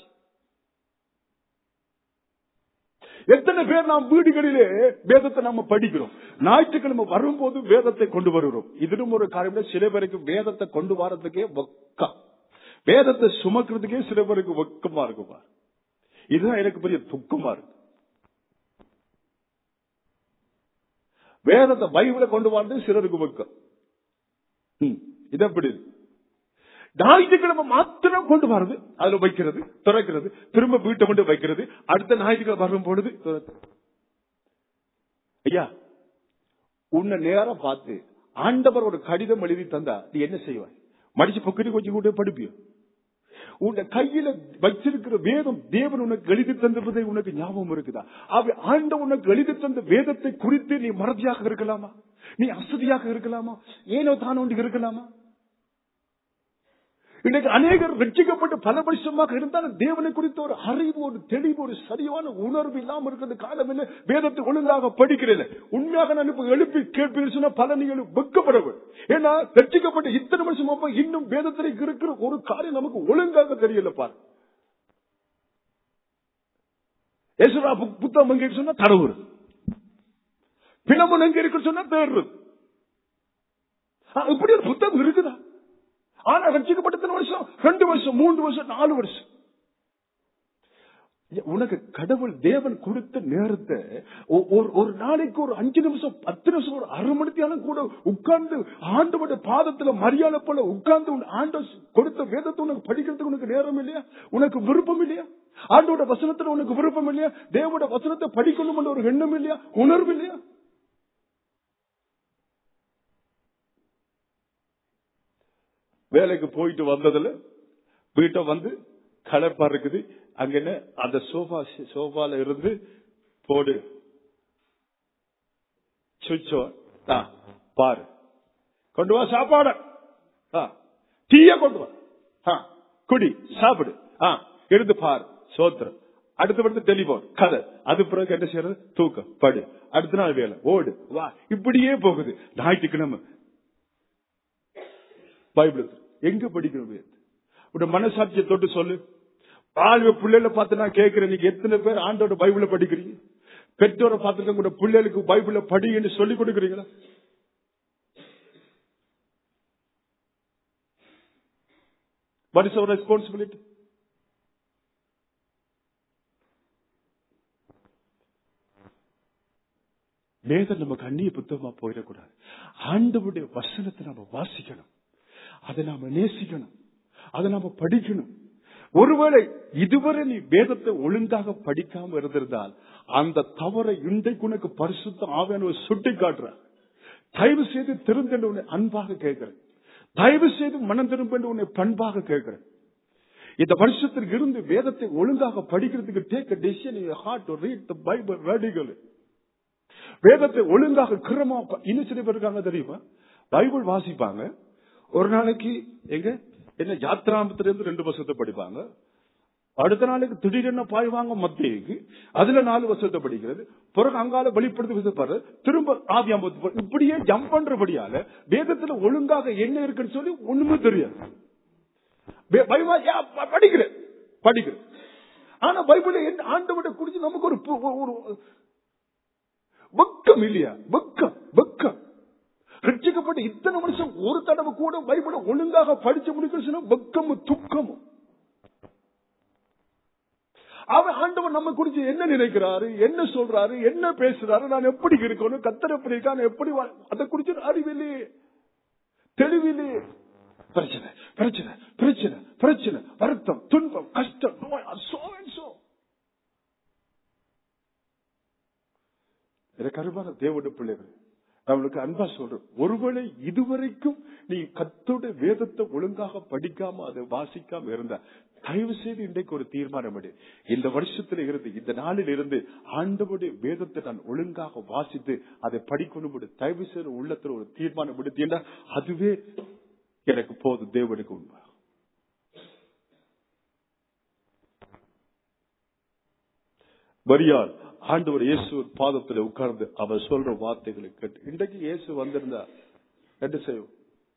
எத்தனை பேர் நாம் வீடுகளிலே வேதத்தை நம்ம படிக்கிறோம், ஞாயிற்றுக்கிழமை வரும்போது வேதத்தை கொண்டு வருகிறோம். இதுவும் ஒரு காரியம். சில பேருக்கு வேதத்தை கொண்டு வரதுக்கே வெக்கம், வேதத்தை சுமக்கிறதுக்கே சில பேருக்கு வெக்கமா இருக்குமா. இதுதான் எனக்கு பெரிய துக்கமா இருக்கு. வேதத்தை பைபிளை கொண்டு வரது சிலருக்கு வெக்கம். இது எப்படி? ஞாயிற்றுக்கிழமை மாத்திரம் கொண்டு வரது, அதுல வைக்கிறது, திறக்கிறது, திரும்ப வீட்டை கொண்டு வைக்கிறது, அடுத்த ஞாயிற்றுக்கிழமை வரும் பொழுது ஐயா உன்னை நேரம் பார்த்து ஆண்டவர் ஒரு கடிதம் எழுதி தந்தா நீ என்ன செய்வாய்? மடிச்சு பொக்கடி கொஞ்சம் கூட படிப்பியோ? உன் கையில வச்சிருக்கிற வேதம் தேவன் உனக்கு எழுதி தந்ததை உனக்கு ஞாபகம் இருக்குதா? ஆண்டவர் உனக்கு எழுதி தந்த வேதத்தை குறித்து நீ மறதியாக இருக்கலாமா? நீ அசதியாக இருக்கலாமா? ஏனோ தானோ இருக்கலாமா? இன்னைக்கு அநேகர் ரட்சிக்கப்பட்டு பல வருஷமாக இருந்தாலும் தேவனை குறித்த ஒரு அறிவு, ஒரு தெளிவு, ஒரு சரியான உணர்வு இல்லாம இருக்கிறது காலமில்லை. வேதத்தை ஒழுங்காக படிக்கிறேன். உண்மையாக நான் இப்ப எழுப்பி கேட்பீர்கள் சொன்னா பல நீங்கள் வெட்கப்படவும். ஏன்னா ரட்சிக்கப்பட்ட இத்தனை வருஷமா இன்னும் வேதத்தில் இருக்கிற ஒரு காரியம் நமக்கு ஒழுங்காக தெரியல. பாரு, எஸ்ரா புத்தகம் எங்க இருக்கு சொன்னா தடவுறது, பிணமும் எங்க இருக்கு சொன்னா தேடுறது. இப்படி ஒரு புத்தகம் இருக்குதா? ஆனா ரட்சிக்கப்பட்ட வருஷம் 2 வருஷம் 3 வருஷம் 4 வருஷம். உனக்கு கடவுள் தேவன் கொடுத்த நேரத்தை ஒரு நாளைக்கு ஒரு 5 நிமிஷம் 10 நிமிஷம் ஒரு அரை மணி மரியாதை கூட உட்கார்ந்து ஆண்டவருடைய பாதத்துல மரியாதை போல உட்கார்ந்து ஆண்ட கொடுத்த வேதத்தை உனக்கு படிக்கிறதுக்கு உனக்கு நேரம் இல்லையா? உனக்கு விருப்பம் இல்லையா? ஆண்டோட வசனத்துல உனக்கு விருப்பம் இல்லையா? தேவோட வசனத்தை படிக்கணும் என்ற ஒரு எண்ணம் இல்லையா? உணர்வு இல்லையா? வேலைக்கு போயிட்டு வந்ததுல வீட்டை வந்து கலப்பா இருக்குது. அங்க அந்த சோஃபால இருந்து போடு சுவிட்சோ பாரு, கொண்டு வா சாப்பாடு, டீய கொண்டு வா, குடி, சாப்பிடு, எடுத்து பாரு, சோத்திரம், அடுத்த டெலிபோன் கதை, அது பிறகு என்ன செய்யறது? தூக்கம், படு, அடுத்த நாள் வேலை, ஓடு, வா, இப்படியே போகுது. ஞாயிற்றுக்கிழமை பைபிள் எங்க படிக்கணும்? உட மனசாட்சியை தொட்டு சொல்லு. வாழ்வு பிள்ளைகளை பார்த்து நான் கேட்கிறேன், நீங்க எத்தனை பேர் ஆண்டோட பைபிளை படிக்கிறீங்க? பெற்றோரை பார்த்துக்க கூட பிள்ளைகளுக்கு பைபிளை படி என்று சொல்லிக் கொடுக்கிறீங்களா? What is our responsibility? வேதம் நமக்கு அந்நிய புத்தகமா போயிடக்கூடாது. ஆண்டவருடைய வசனத்தை நாம வாசிக்கணும், அதை நாம நேசிக்கணும், அதை நாம படிக்கணும். ஒருவேளை இதுவரை நீ வேதத்தை ஒழுங்காக படிக்காம இருந்திருந்தால் அந்த தவறை இன்றைக்கு உனக்கு பரிசுத்த ஆவியானவர் சுட்டி காட்டுறார். தயவு செய்து திரும்ப உன்னை அன்பாக கேட்கிறேன், தயவு செய்து மனம் திரும்ப உன்னை பண்பாக கேட்கிறேன். இந்த வருஷத்திற்கு இருந்து வேதத்தை ஒழுங்காக படிக்கிறதுக்கு take a decision in your heart to read the Bible radically. வேதத்தை ஒழுங்காக கிரமா இன்னும் சில பேர் இருக்காங்க தெரியுமா? பைபிள் வாசிப்பாங்க, ஒரு நாளைக்கு எங்க என்ன யாத்ராமத்திலிருந்து 2 வருஷத்தை படிப்பாங்க, அடுத்த நாளைக்கு திடீரென பாய்வாங்க மத்தியக்கு, அதுல 4 வருஷத்தை படிக்கிறது, பிறகு அங்கால வெளிப்படுத்தி விசப்பாரு, திரும்ப ஆதியாமத்து, இப்படியே ஜம்ப் பண்றபடியால வேதத்துல ஒழுங்காக என்ன இருக்குன்னு சொல்லி ஒண்ணுமே தெரியாது. படிக்கிறேன், ஆனா பைபிளை ஆண்டவரை குறிச்சு நமக்கு ஒரு வெக்கம் இல்லையா? வெக்கம். ரட்சிக்கப்பட்ட இத்தனை வருஷம் ஒரு தடவை கூட பைபிளை ஒழுங்காக படிச்சு முடிக்க வெக்கமும் துக்கமும். அவன் ஆண்டவர் நம்ம குறிச்சு என்ன நினைக்கிறாரு, என்ன சொல்றாரு, என்ன பேசுறாரு, நான் எப்படி இருக்கணும், கத்தர் எப்படி இருக்கான், எப்படி அதை குறிச்சு அறிவில்லையே, தெளிவில்லையே. பிரச்சனை பிரச்சனை பிரச்சனை பிரச்சனை, வருத்தம், துன்பம், கஷ்டம், நோய், கருவான தேவனுடைய பிள்ளைகள் நம்மளுக்கு அன்பா சொல்றோம். ஒருவேளை இதுவரைக்கும் நீ கர்த்தருடைய வேதத்தை ஒழுங்காக படிக்காம அதை வாசிக்காம இருந்தா தயவு செய்து இன்றைக்கு ஒரு தீர்மானம் எடு. இந்த வருஷத்துல இருந்து, இந்த நாளில் இருந்து ஆண்டவருடைய வேதத்தை நான் ஒழுங்காக வாசித்து அதை படிக்கணும். தயவு செய்து உள்ளத்துல ஒரு தீர்மானம் எடுத்தீங்கன்னா அதுவே எனக்கு போதும். தேவனுக்கு உண்மை. மரியாள் ஆண்டவர் இயேசு பாதத்தில் உட்கார்ந்து அவர் சொல்ற வார்த்தைகளை கேட்டு, இன்றைக்கு இயேசு வந்திருந்தா என்ன செய்யும்?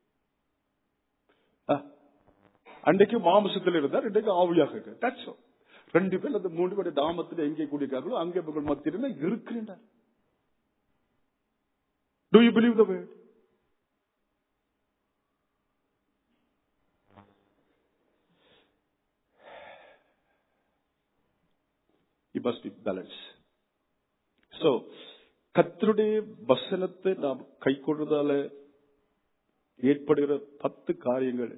அன்றைக்கு மாம்சத்தில் இருந்தார், இன்றைக்கு ஆவியாக இருக்க. 2 பேர் அந்த 3 பேர் நாமத்தில் எங்கே கூடியிருக்காங்களோ அங்கே மத்தியில் இருக்கிறார். Do you believe the word? It must be balanced. So, கர்த்தருடைய வசனத்தை நாம் கை கொள்வதால ஏற்படுகிற 10 காரியங்கள்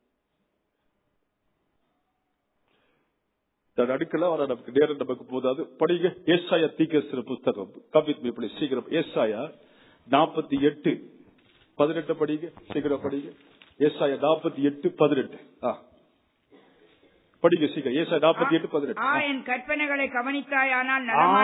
அடுக்கலாம். ஆனா நமக்கு நேரம் நமக்கு போதாது. படிங்க ஏசாயா தீர்க்கதரிசி புத்தகம். கவிதை சீக்கிரம் ஏசாயா 48:18 படிங்க, சீக்கிரம் படிங்க. ஏசாயா 48:18 படிங்க சீக்கிரம். ஏசாயா 48:18 என் கற்பனைகளை கவனித்தாயானால்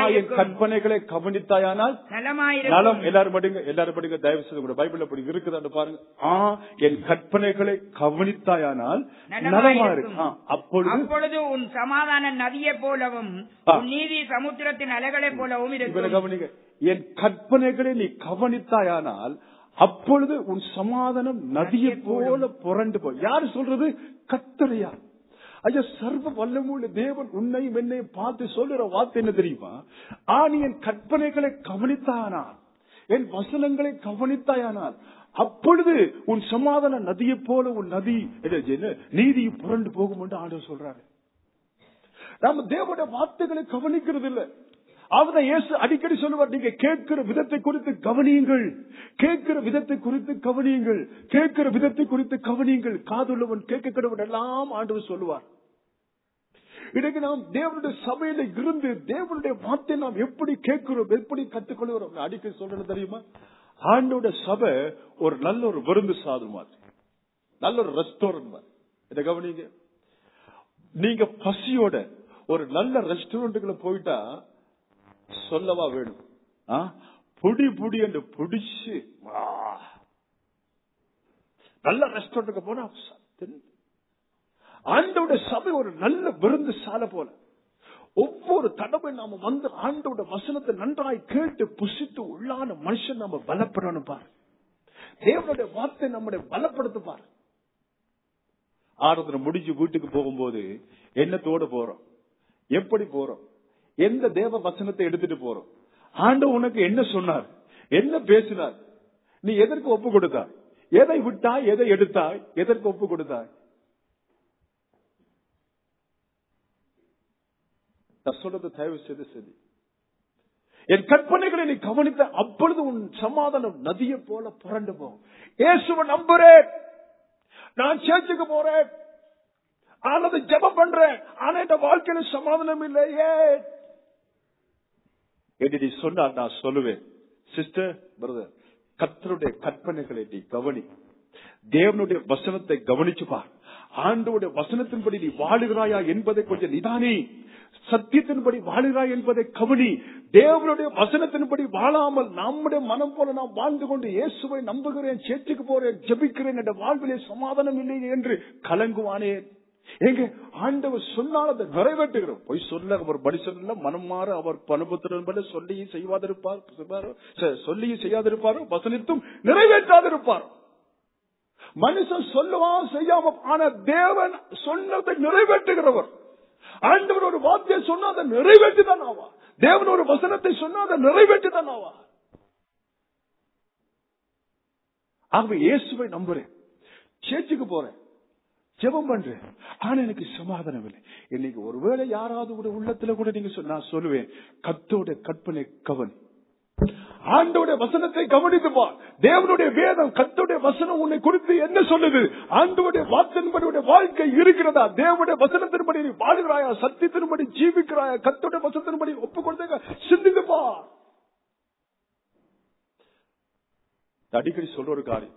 நலம். எல்லாரும் படிங்க, எல்லாரும் படிங்க தயவு செய்து. கூட பைபிள்ல படி இருக்குதான்னு பாருங்க. என் கற்பனைகளை கவனித்தாயானால் நலமா இருக்கு. அப்பொழுது உன் சமாதான நதியை போலவும் உன் நீதி சமுத்திரத்தின் அலைகளை போலவும் இருக்கும். கவனிங்க, என் கற்பனைகளை நீ கவனித்தாயானால் அப்பொழுது உன் சமாதானம் நதியை போல புரண்டு போய். யாரு சொல்றது? கர்த்தரையா? ஐயா, சர்வ வல்லமுள்ள தேவன் உன்னையும் என்னையும் பார்த்து சொல்லுற வார்த்தை என்ன தெரியுமா? நீ என் கற்பனைகளை கவனித்தாயானால், என் வசனங்களை கவனித்தாயானால் அப்பொழுது உன் சமாதான நதியை போல உன் நதி நீதி புரண்டு போகும் என்று ஆண்டவர் சொல்றாரு. நாம தேவனுடைய வார்த்தைகளை கவனிக்கிறது இல்லை. அவரை இயேசு அடிக்கடி சொல்லுவார், நீங்க கேட்கிற விதத்தை குறித்து கவனியுங்கள், கேட்கிற விதத்தை குறித்து கவனியுங்கள், கேட்கிற விதத்தை குறித்து கவனியுங்கள். காதுள்ளவன் கேட்க கடவன் எல்லாம் ஆண்டவர் சொல்லுவார். இன்னைக்கு நாம் தேவனுடைய சபையில இருந்து தேவனுடைய வார்த்தை நாம் எப்படி கேட்கிறோம், எப்படி கற்றுக்கொள்கிறோம். அடிக்கடி சொல்றது தெரியுமா, ஆண்டோட சபை ஒரு நல்ல ஒரு விருந்து சாதம் மாதிரி, நல்ல ஒரு ரெஸ்டாரண்ட் மாதிரி. இதை கவனிங்க. நீங்க பசியோட ஒரு நல்ல ரெஸ்டாரண்ட்டுக்குள்ள போயிட்டா சொல்லவா வேணும், புடி புடி என்று பிடிச்சு நல்ல ரெஸ்டாரண்ட்டுக்கு போனா ஆண்டோட சபை ஒரு நல்ல விருந்து சாலை போல. ஒவ்வொரு தடவை நாம வந்து ஆண்டோட வசனத்தை நன்றாய் கேட்டு புசித்து உள்ளான மனுஷன் நாம பலப்படணும் பாரு. தேவனுடைய வார்த்தை நம்முடைய பலப்படுத்த பாரு. ஆராதனை முடிஞ்சு வீட்டுக்கு போகும்போது என்னத்தோட போறோம், எப்படி போறோம், எந்த தேவ வசனத்தை எடுத்துட்டு போறோம், ஆண்டவர் உனக்கு என்ன சொன்னார், என்ன பேசினார், நீ எதற்கு ஒப்பு கொடுத்தாய், எதை விட்டாய், எதை எடுத்தாய், எதற்கு ஒப்பு கொடுத்தாய். சொல்றது தயவு செய்து சரி. என் கற்பனைகளை நீ கவனித்த அப்பொழுது உன் சமாதானம் நதியை போல புரண்டு போகும். இயேசுவை நம்புறேன், நான் சேர்ச்சுக்கு போறேன், ஆனது ஜெபம் பண்றேன், ஆனா இந்த வாழ்க்கையில சமாதானம் இல்லையே என்று சொன்னால் நான் சொல்லுவேன், சிஸ்டர் பிரதர், கர்த்தருடைய கற்பனைகளை நீ கவனி, தேவனுடைய வசனத்தை கவனிச்சு பார், ஆண்டவருடைய வசனத்தின்படி நீ வாழுகிறாயா என்பதை கொஞ்சம் நிதானி, சத்தியத்தின்படி வாழுகிறாய் என்பதை கவனி. தேவனுடைய வசனத்தின்படி வாழாமல் நம்முடைய மனம் போல நாம் வாழ்ந்து கொண்டு இயேசுவை நம்புகிறேன், சேர்ச்சுக்கு போறேன், ஜெபிக்கிறேன், என்ற வாழ்விலே சமாதானம் இல்லை என்று கலங்குவானேன். எங்க ஆண்டவர் சொன்னால் அதை நிறைவேற்றுகிறோம். போய் சொல்ல அவர் மனுஷன் மனம் மாற அவர் பணுபத்திர சொல்லியும் செய்யாதிருப்பாரோ, வசனித்தும் நிறைவேற்றாதிருப்பார். மனுஷன் சொல்லுவான் செய்யாம, ஆனா தேவன் சொன்னதை நிறைவேற்றுகிறவர். ஆண்டவர் ஒரு வார்த்தையை சொன்னா அதை நிறைவேற்றிதான் ஆவா. தேவன் ஒரு வசனத்தை சொன்னா அதை நிறைவேற்றிதான் ஆவா. ஆகவே இயேசுவை நம்புறேன், சேர்ச்சுக்கு போறேன், ஜெபம் பண்றேன், ஆனா எனக்கு சமாதானம் இல்லை. இன்னைக்கு ஒருவேளை யாராவது கூட உள்ளத்துல கூட நீங்க நான் சொல்லுவேன், கர்த்தருடைய கற்பனை கவனி, ஆண்டோடைய வசனத்தை கவனித்துப்பா. தேவனுடைய வேதம், கர்த்தருடைய வசனம் உன்னை குறித்து என்ன சொல்லுது, ஆண்டவருடைய வார்த்தையின்படி வாழ்க்கை இருக்கிறதா, தேவனுடைய வசனத்தின்படி நீ வாழுகிறாயா, சத்தியத்தின்படி ஜீவிக்கிறாயா, கர்த்தருடைய வசனத்தின்படி ஒப்புக் கொடுத்த சிந்தித்துப்பா. அடிக்கடி சொல்ற ஒரு காரியம்,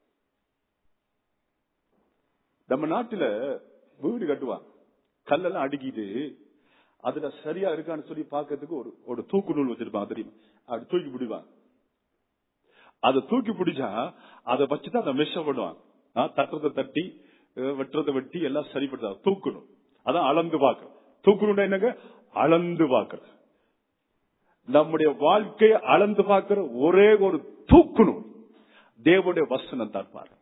நம்ம நாட்டுல வீடு கட்டுவாங்க, கல்லெல்லாம் அடுக்கிட்டு அதுல சரியா இருக்கான்னு சொல்லி பாக்கிறதுக்கு ஒரு தூக்கு நூல் வச்சிருப்பாங்க தெரியுமா, அப்படி தூக்கி பிடிவாங்க. அதை தூக்கி பிடிச்சா அதை வச்சுதான் அந்த மெஷ பண்ணுவாங்க. தட்டுறதை தட்டி வெட்டுறதை வெட்டி எல்லாம் சரிப்படுத்த தூக்கணும். அதான் அளந்து பாக்குற. தூக்கணும் என்னங்க, அளந்து பாக்குற. நம்முடைய வாழ்க்கையை அளந்து பாக்குற ஒரே ஒரு தூக்கணும் தேவனுடைய வசனம் தான் பாரு.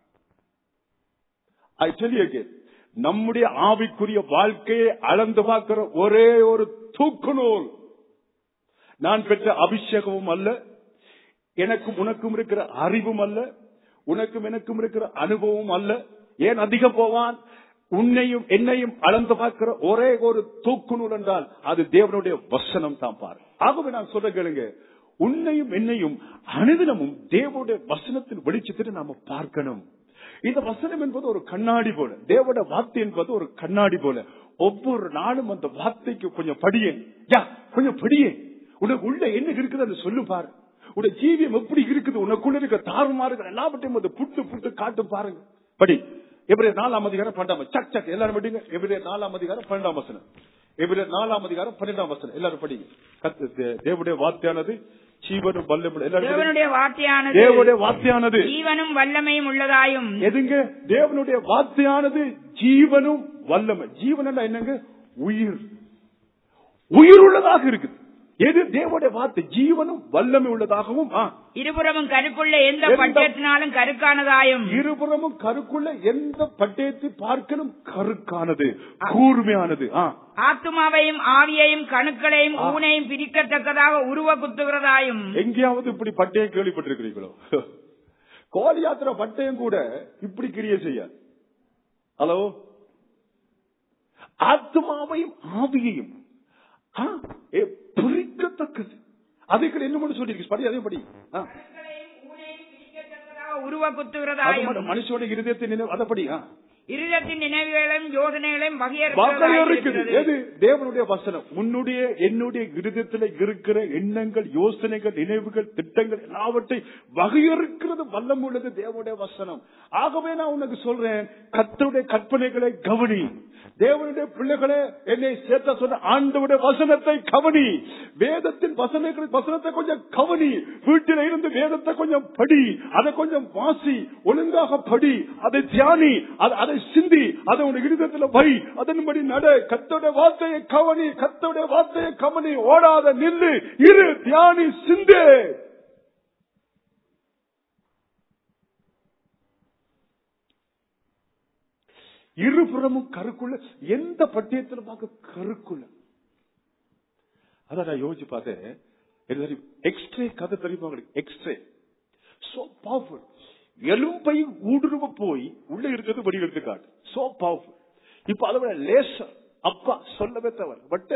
I tell you again, நம்முடைய ஆவிக்குரிய வாழ்க்கையை அளந்து பார்க்கிற ஒரே ஒரு தூக்கு நூல் நான் பெற்ற அபிஷேகமும் அல்ல, எனக்கும் உனக்கும் இருக்கிற அறிவும் அல்ல, உனக்கும் எனக்கும் இருக்கிற அனுபவம் அல்ல. ஏன் அதிகம் போவான், உன்னையும் என்னையும் அளந்து பார்க்கிற ஒரே ஒரு தூக்கு நூல் என்றால் அது தேவனுடைய வசனம் தான் பாரு. ஆகவே நான் சொல்ற கேளுங்க, உன்னையும் என்னையும் அனுதினமும் தேவனுடைய வசனத்தின் வெளிச்சத்தை நாம பார்க்கணும். இந்த வசனம் என்பது ஒரு கண்ணாடி போல, தேவனுடைய வார்த்தை என்பது ஒரு கண்ணாடி போல. ஒவ்வொரு நாளும் அந்த வார்த்தைக்கு கொஞ்சம் படியே, கொஞ்சம் படியே, உனக்கு உள்ள என்ன இருக்குது அதை சொல்லு பாரு. உடைய ஜீவியம் எப்படி இருக்குது, உனக்குள்ள இருக்க தாறுமாறுகள் எல்லாவற்றையும் அதை புட்டு புட்டு காட்டு பாருங்க. படி எபிரேயர் 4ஆம் அதிகாரம் 12 சக் சக் எல்லாரும் படிங்க. எபிரேயர் 4ஆம் அதிகாரம் 12ஆம் வசனம், எபிரேயர் 4ஆம் அதிகாரம் 12ஆம் வசனம் எல்லாரும் படிங்க. தேவனுடைய வார்த்தையானது ஜீவனும் வல்லமையும், தேவனுடைய வார்த்தையானது தேவனுடைய வார்த்தையானது ஜீவனும் வல்லமையும் உள்ளதாயும். எதுங்க, தேவனுடைய வார்த்தையானது ஜீவனும் வல்லமை. ஜீவன் என்னங்க, உயிர், உயிர் உள்ளதாக இருக்குது. எது தேவனுடைய வார்த்தை, ஜீவனும் வல்லமை உள்ளதாகவும், இருபுறமும் கருக்குள்ள எந்த பட்டயத்தினாலும் கருக்கானதாயும். இருபுறமும் கருக்குள்ள எந்த பட்டயத்தை பார்க்கணும் கருக்கானது, கூர்மையானது. ஆத்துமாவையும் ஆவியையும் கணுக்களையும் ஊனையும் பிரிக்கத்தக்கதாக உருவ குத்துகிறதாயும். எங்கேயாவது இப்படி பட்டயம் கேள்விப்பட்டிருக்கிறீங்களோ? கோல் யாத்திரை பட்டயம் கூட இப்படி கிரியை செய்யாது. ஹலோ, ஆத்துமாவையும் ஆவியையும் பிரிக்கத்தக்கது. அதுக்கு என்ன பண்ண சொல்லிருக்கு? படி, அதே படி. உருவ குத்துகிறதாயும் மனுஷோட இருதயத்தை நினைவு, அதை படி. இருதயத்தின் நினைவுகளையும் யோசனைகளையும் வகையறுக்கிறது. எது? தேவனுடைய வசனம். உன்னுடைய என்னுடைய இருதயத்தில் இருக்கிற எண்ணங்கள், யோசனைகள், நினைவுகள், திட்டங்கள் எல்லாவற்றையும் வகையறுக்கிறது வல்லம் உள்ளது தேவனுடைய வசனம். ஆகவே நான் உனக்கு சொல்றேன், கர்த்தருடைய கற்பனைகளை கவனி. தேவனுடைய பிள்ளைகளே, என்னை சேர்த்த சொன்ன ஆண்டவருடைய வசனத்தை கவனி. வேதத்தின் வசனத்தை கொஞ்சம் கவனி. வீட்டில இருந்து வேதத்தை கொஞ்சம் படி, அதை கொஞ்சம் வாசி, ஒழுங்காக படி, அதை தியானி, அதை சிந்தி, அதை உன் இருதயத்தில் வை, அதன்படி நட. கர்த்தருடைய வார்த்தையை கவனி, கர்த்தருடைய வார்த்தையை கவனி. ஓடாத, நில்லு, இரு, தியானி, சிந்து. இருபுறமும் கருக்குள்ள, எந்த பட்டியத்தில் பார்க்க கருக்குள்ள. அதான் நான் யோசிச்சு பார்த்தேன். எக்ஸ்ட்ரே கதை தெரியுமா உங்களுக்கு? X-ray so powerful. எலும்பை ஊடுருவ போய் உள்ள இருக்கிறது படி எடுத்து காட்டு. So powerful. இப்ப அதை விட லேசர், அப்பா சொல்லவே தவிர, பட்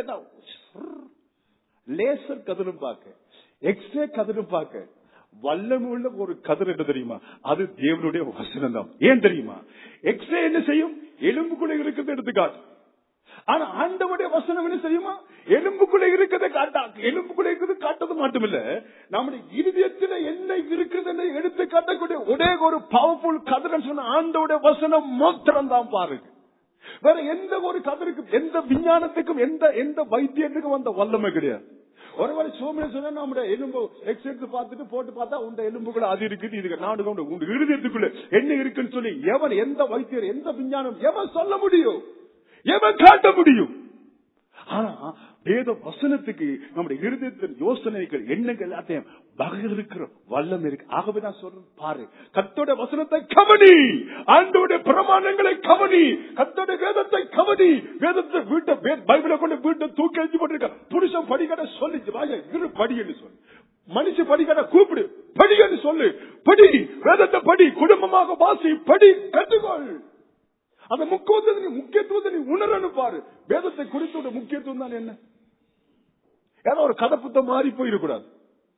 லேசர் கதிரும் பார்க்க, எக்ஸ்ட்ரே கதிரும் பார்க்க வல்லமுள்ள ஒரு கதிர் என்ன தெரியுமா? அது தேவனுடைய வசனம் தான். ஏன் தெரியுமா? எக்ஸ்ரே என்ன செய்யும்? எலும்புக்குள்ள இருக்கிறது எடுத்துக்காட்டு. ஆனா ஆண்டவருடைய வசனம் என்ன செய்யுமா? எலும்புக்குள்ள இருக்கிறத காட்டாது. எலும்புக்குள்ள இருக்கிறது காட்டது மட்டுமில்ல, நம்முடைய இருதயத்தில் என்ன இருக்கிறது எடுத்து காட்டக்கூடிய ஒரே ஒரு பவர்ஃபுல் கதிர் சொன்ன ஆண்டவருடைய வசனம் மாத்திரம் தான் பாருங்க. வேற எந்த ஒரு கதிருக்கும், எந்த விஞ்ஞானத்துக்கும், எந்த வைத்தியத்துக்கும் அந்த வல்லமை கிடையாது. ஒருவேளை சோமிய சொன்னா நம்முடைய எலும்பு எக்ஸ்ரே பார்த்துட்டு போட்டு பார்த்தா உண்ட எலும்புக்குள்ள அது இருக்குது, இதுக்கு நாடு உங்க இருதயத்துக்குள்ள என்ன இருக்குன்னு சொல்லி எவன், எந்த வைத்தியர், எந்த விஞ்ஞானம் எவன் சொல்ல முடியும்? எவன் காட்ட முடியும்? ஆனா வேத வசனத்துக்கு நம்முடைய இருதயத்தின் யோசனைகள், எண்ணங்கள் எல்லாத்தையும் வகையிருக்கிற வல்லம் இருக்கு. ஆகவே நான் சொல்றேன் பாரு, கர்த்தருடைய வசனத்தை கவனி, ஆண்டவருடைய பிரமாணங்களை கவனி, கர்த்தருடைய வேதத்தை கவனி. வேதத்தை வீட்டை பைபிளை கொண்டு வீட்டை தூக்கி அழிச்சு போட்டிருக்க. புருஷன் படிக்கட சொல்லி இரு படி என்று சொல்லு, மனுஷ படிக்கட கூப்பிடு, படி என்று சொல்லு, படி, வேதத்தை படி, குடும்பமாக வாசி, படி, கற்றுக்கொள். அந்த முக்கியத்துவத்தை நீ உணரணும் பாரு. வேதத்தை குறித்த முக்கியத்துவம் தான் என்ன? ஏதோ ஒரு கதை புத்தகம் மாறி போயிடக்கூடாது.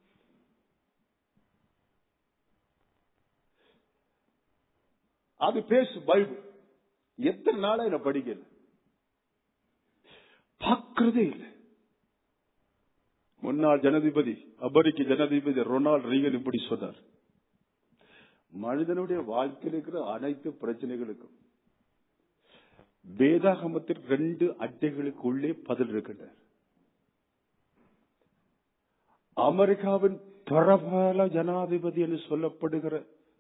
அது பேசு பைபிள். எத்தனை நாளா என்ன படிக்கல, பார்க்கிறதே இல்லை. முன்னாள் ஜனாதிபதி, அமெரிக்க ஜனாதிபதி ரொனால்ட் ரீகன் இப்படி சொன்னார், மனிதனுடைய வாழ்க்கையில் இருக்கிற அனைத்து பிரச்சனைகளுக்கும் வேதாகமத்தில் 2 அட்டைகளுக்கு உள்ளே பதில் இருக்கின்றன. அமெரிக்காவின் பிரபல ஜனாதிபதி என்று சொல்லப்படுகிற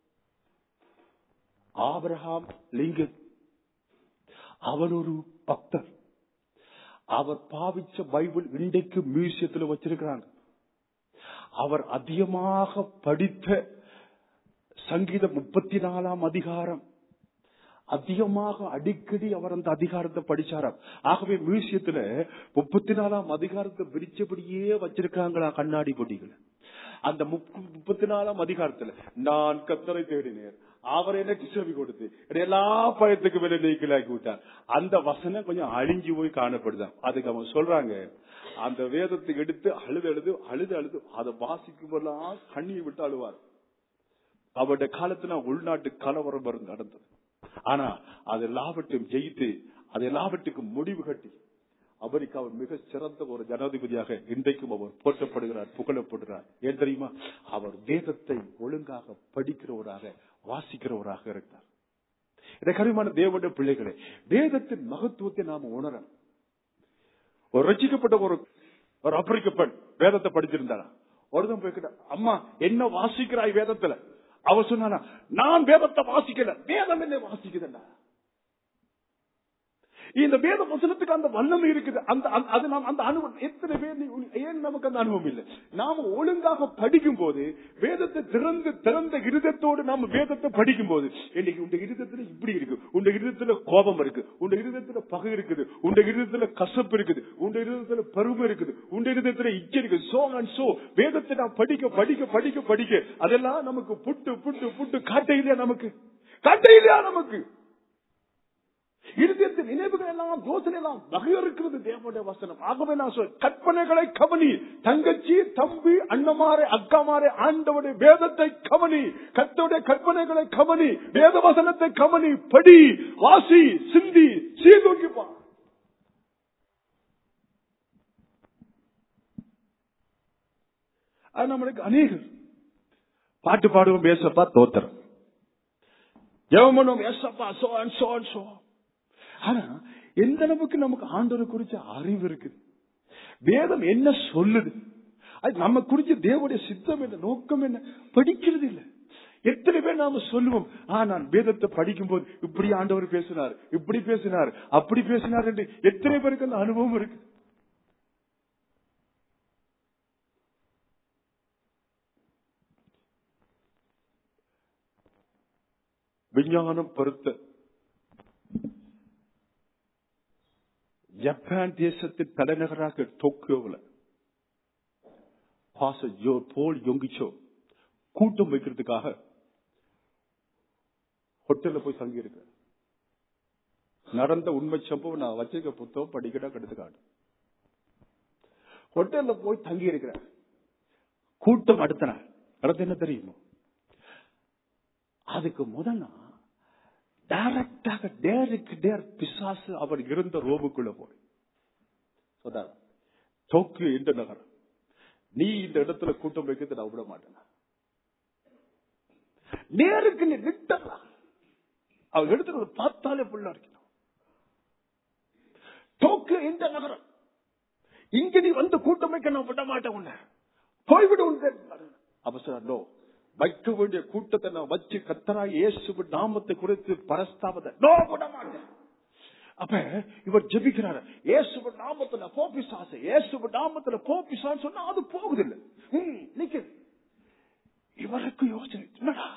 ஆபிரகாம் லிங்கன், அவர் ஒரு பக்தர். அவர் பாவிச்ச பைபிள் இன்றைக்கு மியூசியத்தில் வச்சிருக்கிறாங்க. அவர் அதிகமாக படித்த சங்கீதம் 34ஆம் அதிகாரம், அதிகமாக அடிக்கடி அவர் அந்த அதிகாரத்தை படிச்சாராம். ஆகவே மியூசியத்துல 34ஆம் அதிகாரத்தை விரிச்சபடியே வச்சிருக்காங்களா கண்ணாடி பொடிகள். அந்த 34ஆம் அதிகாரத்துல, நான் கர்த்தரை தேடினேன், அவர் எனக்கு செவி கொடுத்து எல்லா பயத்துக்கு மேல நீக்கலாக்கி விட்டார். அந்த வசனம் கொஞ்சம் அழிஞ்சு போய் காணப்படுதான். அதுக்கு அவங்க சொல்றாங்க, அந்த வேதத்தை எடுத்து அழுது அதை வாசிக்கும் போதெல்லாம் கண்ணீர் விட்டு அழுவார். அவருடைய காலத்துல உள்நாட்டு கலவரம் நடந்தது. ஆனா அது எல்லாவற்றையும் ஜெயித்து, அது எல்லாவற்றுக்கும் முடிவு கட்டி அமெரிக்காவின் மிக சிறந்த ஒரு ஜனாதிபதியாக இன்றைக்கும் அவர் போற்றப்படுகிறார், புகழப்படுகிறார். ஏன் தெரியுமா? அவர் வேதத்தை ஒழுங்காக படிக்கிறவராக, வாசிக்கிறவராக இருக்கிறார். இந்த கருமான தேவனுடைய பிள்ளைகளே, வேதத்தின் மகத்துவத்தை நாம உணரணும். ஒரு ரட்சிக்கப்பட்ட ஒரு ஆப்பிரிக்க பெண் வேதத்தை படிச்சிருந்தாரா? ஒருத்தன் போய்கிட்ட, அம்மா என்ன வாசிக்கிறாய் வேதத்துல? அவர் சொன்னா, நான் வேதத்தை வாசிக்கல, வேதம் என்ன வாசிக்குதுண்டா. இந்த வேத வசனத்துக்கு அந்த வல்லமை இருக்குது. அந்த அனுபவம் எத்தனை பேர், ஏன் நமக்கு அந்த அனுபவம் இல்லை? நாம ஒழுங்காக படிக்கும் போது, வேதத்தை திறந்த இருதயத்தோடு நாம வேதத்தை படிக்கும் போது, இன்னைக்கு உங்க இருதயத்துல இப்படி இருக்கு, உங்க இருதயத்துல கோபம் இருக்கு, உங்க இருதயத்துல பகை இருக்குது, உங்க இருதயத்துல கசப்பு இருக்குது, உங்க இருதயத்துல பருவம் இருக்குது, உங்க இருதயத்துல இச்சை இருக்குது. சோ அண்ட் சோ வேதத்தை நான் படிக்க படிக்க படிக்க படிக்க அதெல்லாம் நமக்கு புட்டு புட்டு புட்டு காட்ட இல்லையா? நமக்கு காட்ட இல்லையா? நமக்கு இருதயத்தின் நினைவுகள் எல்லாம் யோசனை எல்லாம் வகையறுக்கிறது தேவனுடைய வசனம். ஆகவே நான் கற்பனைகளை கவனி, தங்கச்சி தம்பி அண்ணமாரே அக்காமாரே, ஆண்டவருடைய வேதத்தை கவனி, கர்த்தருடைய கற்பனைகளை கவனி, வேத வசனத்தை கவனி, படி, வாசி, சிந்தி, சீர்தூக்கிப்பா. அது நம்மளுக்கு அநேகர் பாட்டு பாடுவோம், ஏசப்பா தோத்திரம், ஜெபம் ஏசப்பா so and so and so. ஆனா எந்த அளவுக்கு நமக்கு ஆண்டவரை குறிச்ச அறிவு இருக்குது, வேதம் என்ன சொல்லுது, அது நம்ம குறிச்ச தேவனுடைய சித்தம் என்ன, நோக்கம் என்ன, படிக்கிறது இல்ல. எத்தனை பேர் நாம சொல்லுவோம், நான் வேதத்தை படிக்கும் போது இப்படி ஆண்டவர் பேசினார், இப்படி பேசினார், அப்படி பேசினார் என்று எத்தனை பேருக்கு அந்த அனுபவம் இருக்கு. விஞ்ஞானம் பொறுத்த ஜப்பான் தேசத்தின் தலைநகராக டோக்கியோவில் போல் யோங்கிச்சோ கூட்டம் வைக்கிறதுக்காக ஹோட்டல்ல போய் தங்கி இருக்க. நடந்த உண்மை சம்பவம் நான் வச்சிருக்க புத்தகம் படிக்கடா கெடுத்துக்காடு. ஹோட்டல்ல போய் தங்கி இருக்கிற கூட்டம் அடுத்த நாள் நடத்த என்ன தெரியுமோ, அதுக்கு முதல் டைரக்டாக டேர் பிசாசு அவர் இருந்த ரோமுக்குள்ள போய் சொன்னார், டோக்கியோ இந்த நகரம், நீ இந்த இடத்துல கூட்டம் வைக்கிறது நான் விட மாட்டேன். நேருக்கு நீ விட்டலாம், அவர் இடத்துல பார்த்தாலே புள்ள இருக்கணும். டோக்கியோ இந்த நகரம், இங்க நீ வந்து கூட்டம் வைக்க நான் விட மாட்டேன், உன்ன போய்விட அவசரம். வைக்க வேண்டிய கூட்டத்தை நான் வச்சு கர்த்தராகிய இயேசு நாமத்தை குறித்து பரஸ்தாபத்தை விட மாட்டேன். அப்ப இவர் ஜெபிக்கிறார், இயேசு நாமத்துல போ பிசாசு, இயேசு நாமத்துல போ பிசாசு சொன்னா அது போகுதில்லை. இவருக்கு யோசனை, என்னடா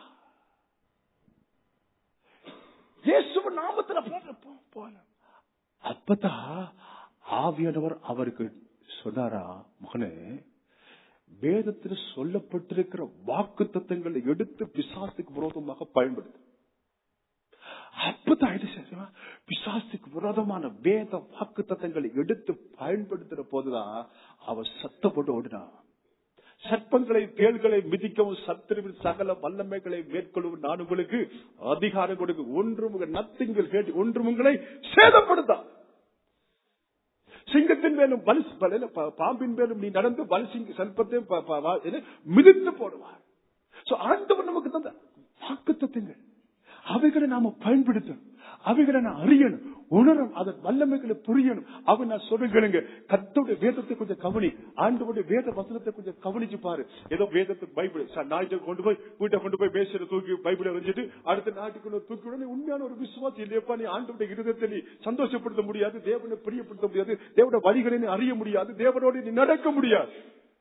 இயேசு நாமத்துல போன. அப்பதான் ஆவியானவர் அவருக்கு சொன்னாரா, மகனே, வேதத்தில் சொல்லப்பட்டிருக்கிற வாக்கு தத்தங்களை எடுத்து பிசாசுக்கு விரோதமாக பயன்படுது. அப்பதான் பிசாசுக்கு விரோதமான வேத வாக்கு தத்தங்களை எடுத்து பயன்படுத்துற போதுதான் அவர் சத்தப்பட்டு ஓடினா. சர்ப்பங்களை தேள்களை மிதிக்கவும் சத்துருவின் சகல வல்லமைகளை மேற்கொள்ளவும் நான் உங்களுக்கு அதிகாரம் கொடுக்க, ஒன்று உங்களை சேதப்படுத்தா. சிங்கத்தின் மேலும் பாம்பின் மேலும் நீ நடந்து சர்ப்பத்தை மிதித்து போடுவார். ஆண்டவர் நமக்கு தந்த வாக்குத்தத்தங்கள், அவைகளை நாம பயன்படுத்தணும், அவைகளை நான் அறியணும், உணரணும், அதன் வல்லமைகளை புரியணும். அவ நான் சொல்லுங்க, கர்த்தருடைய வேதத்தை கொஞ்சம் கவனி, ஆண்டவருடைய வேத வசனத்தை கொஞ்சம் கவனிச்சு பாரு. ஏதோ வேதத்தை பைபிள் ஞாயிற்று கொண்டு போய் வீட்டை கொண்டு போய் பேசுற தூக்கி பைபிளை வச்சுட்டு அடுத்த நாட்டுக்குள்ள தூக்கி உண்மையான ஒரு விசுவாசி இல்லையப்பா, நீ ஆண்டவருடைய இருதயத்தை நீ சந்தோஷப்படுத்த முடியாது, தேவனை பிரியப்படுத்த முடியாது, தேவனுடைய வழிகளை நீ அறிய முடியாது, தேவனோடு நீ நடக்க முடியாது.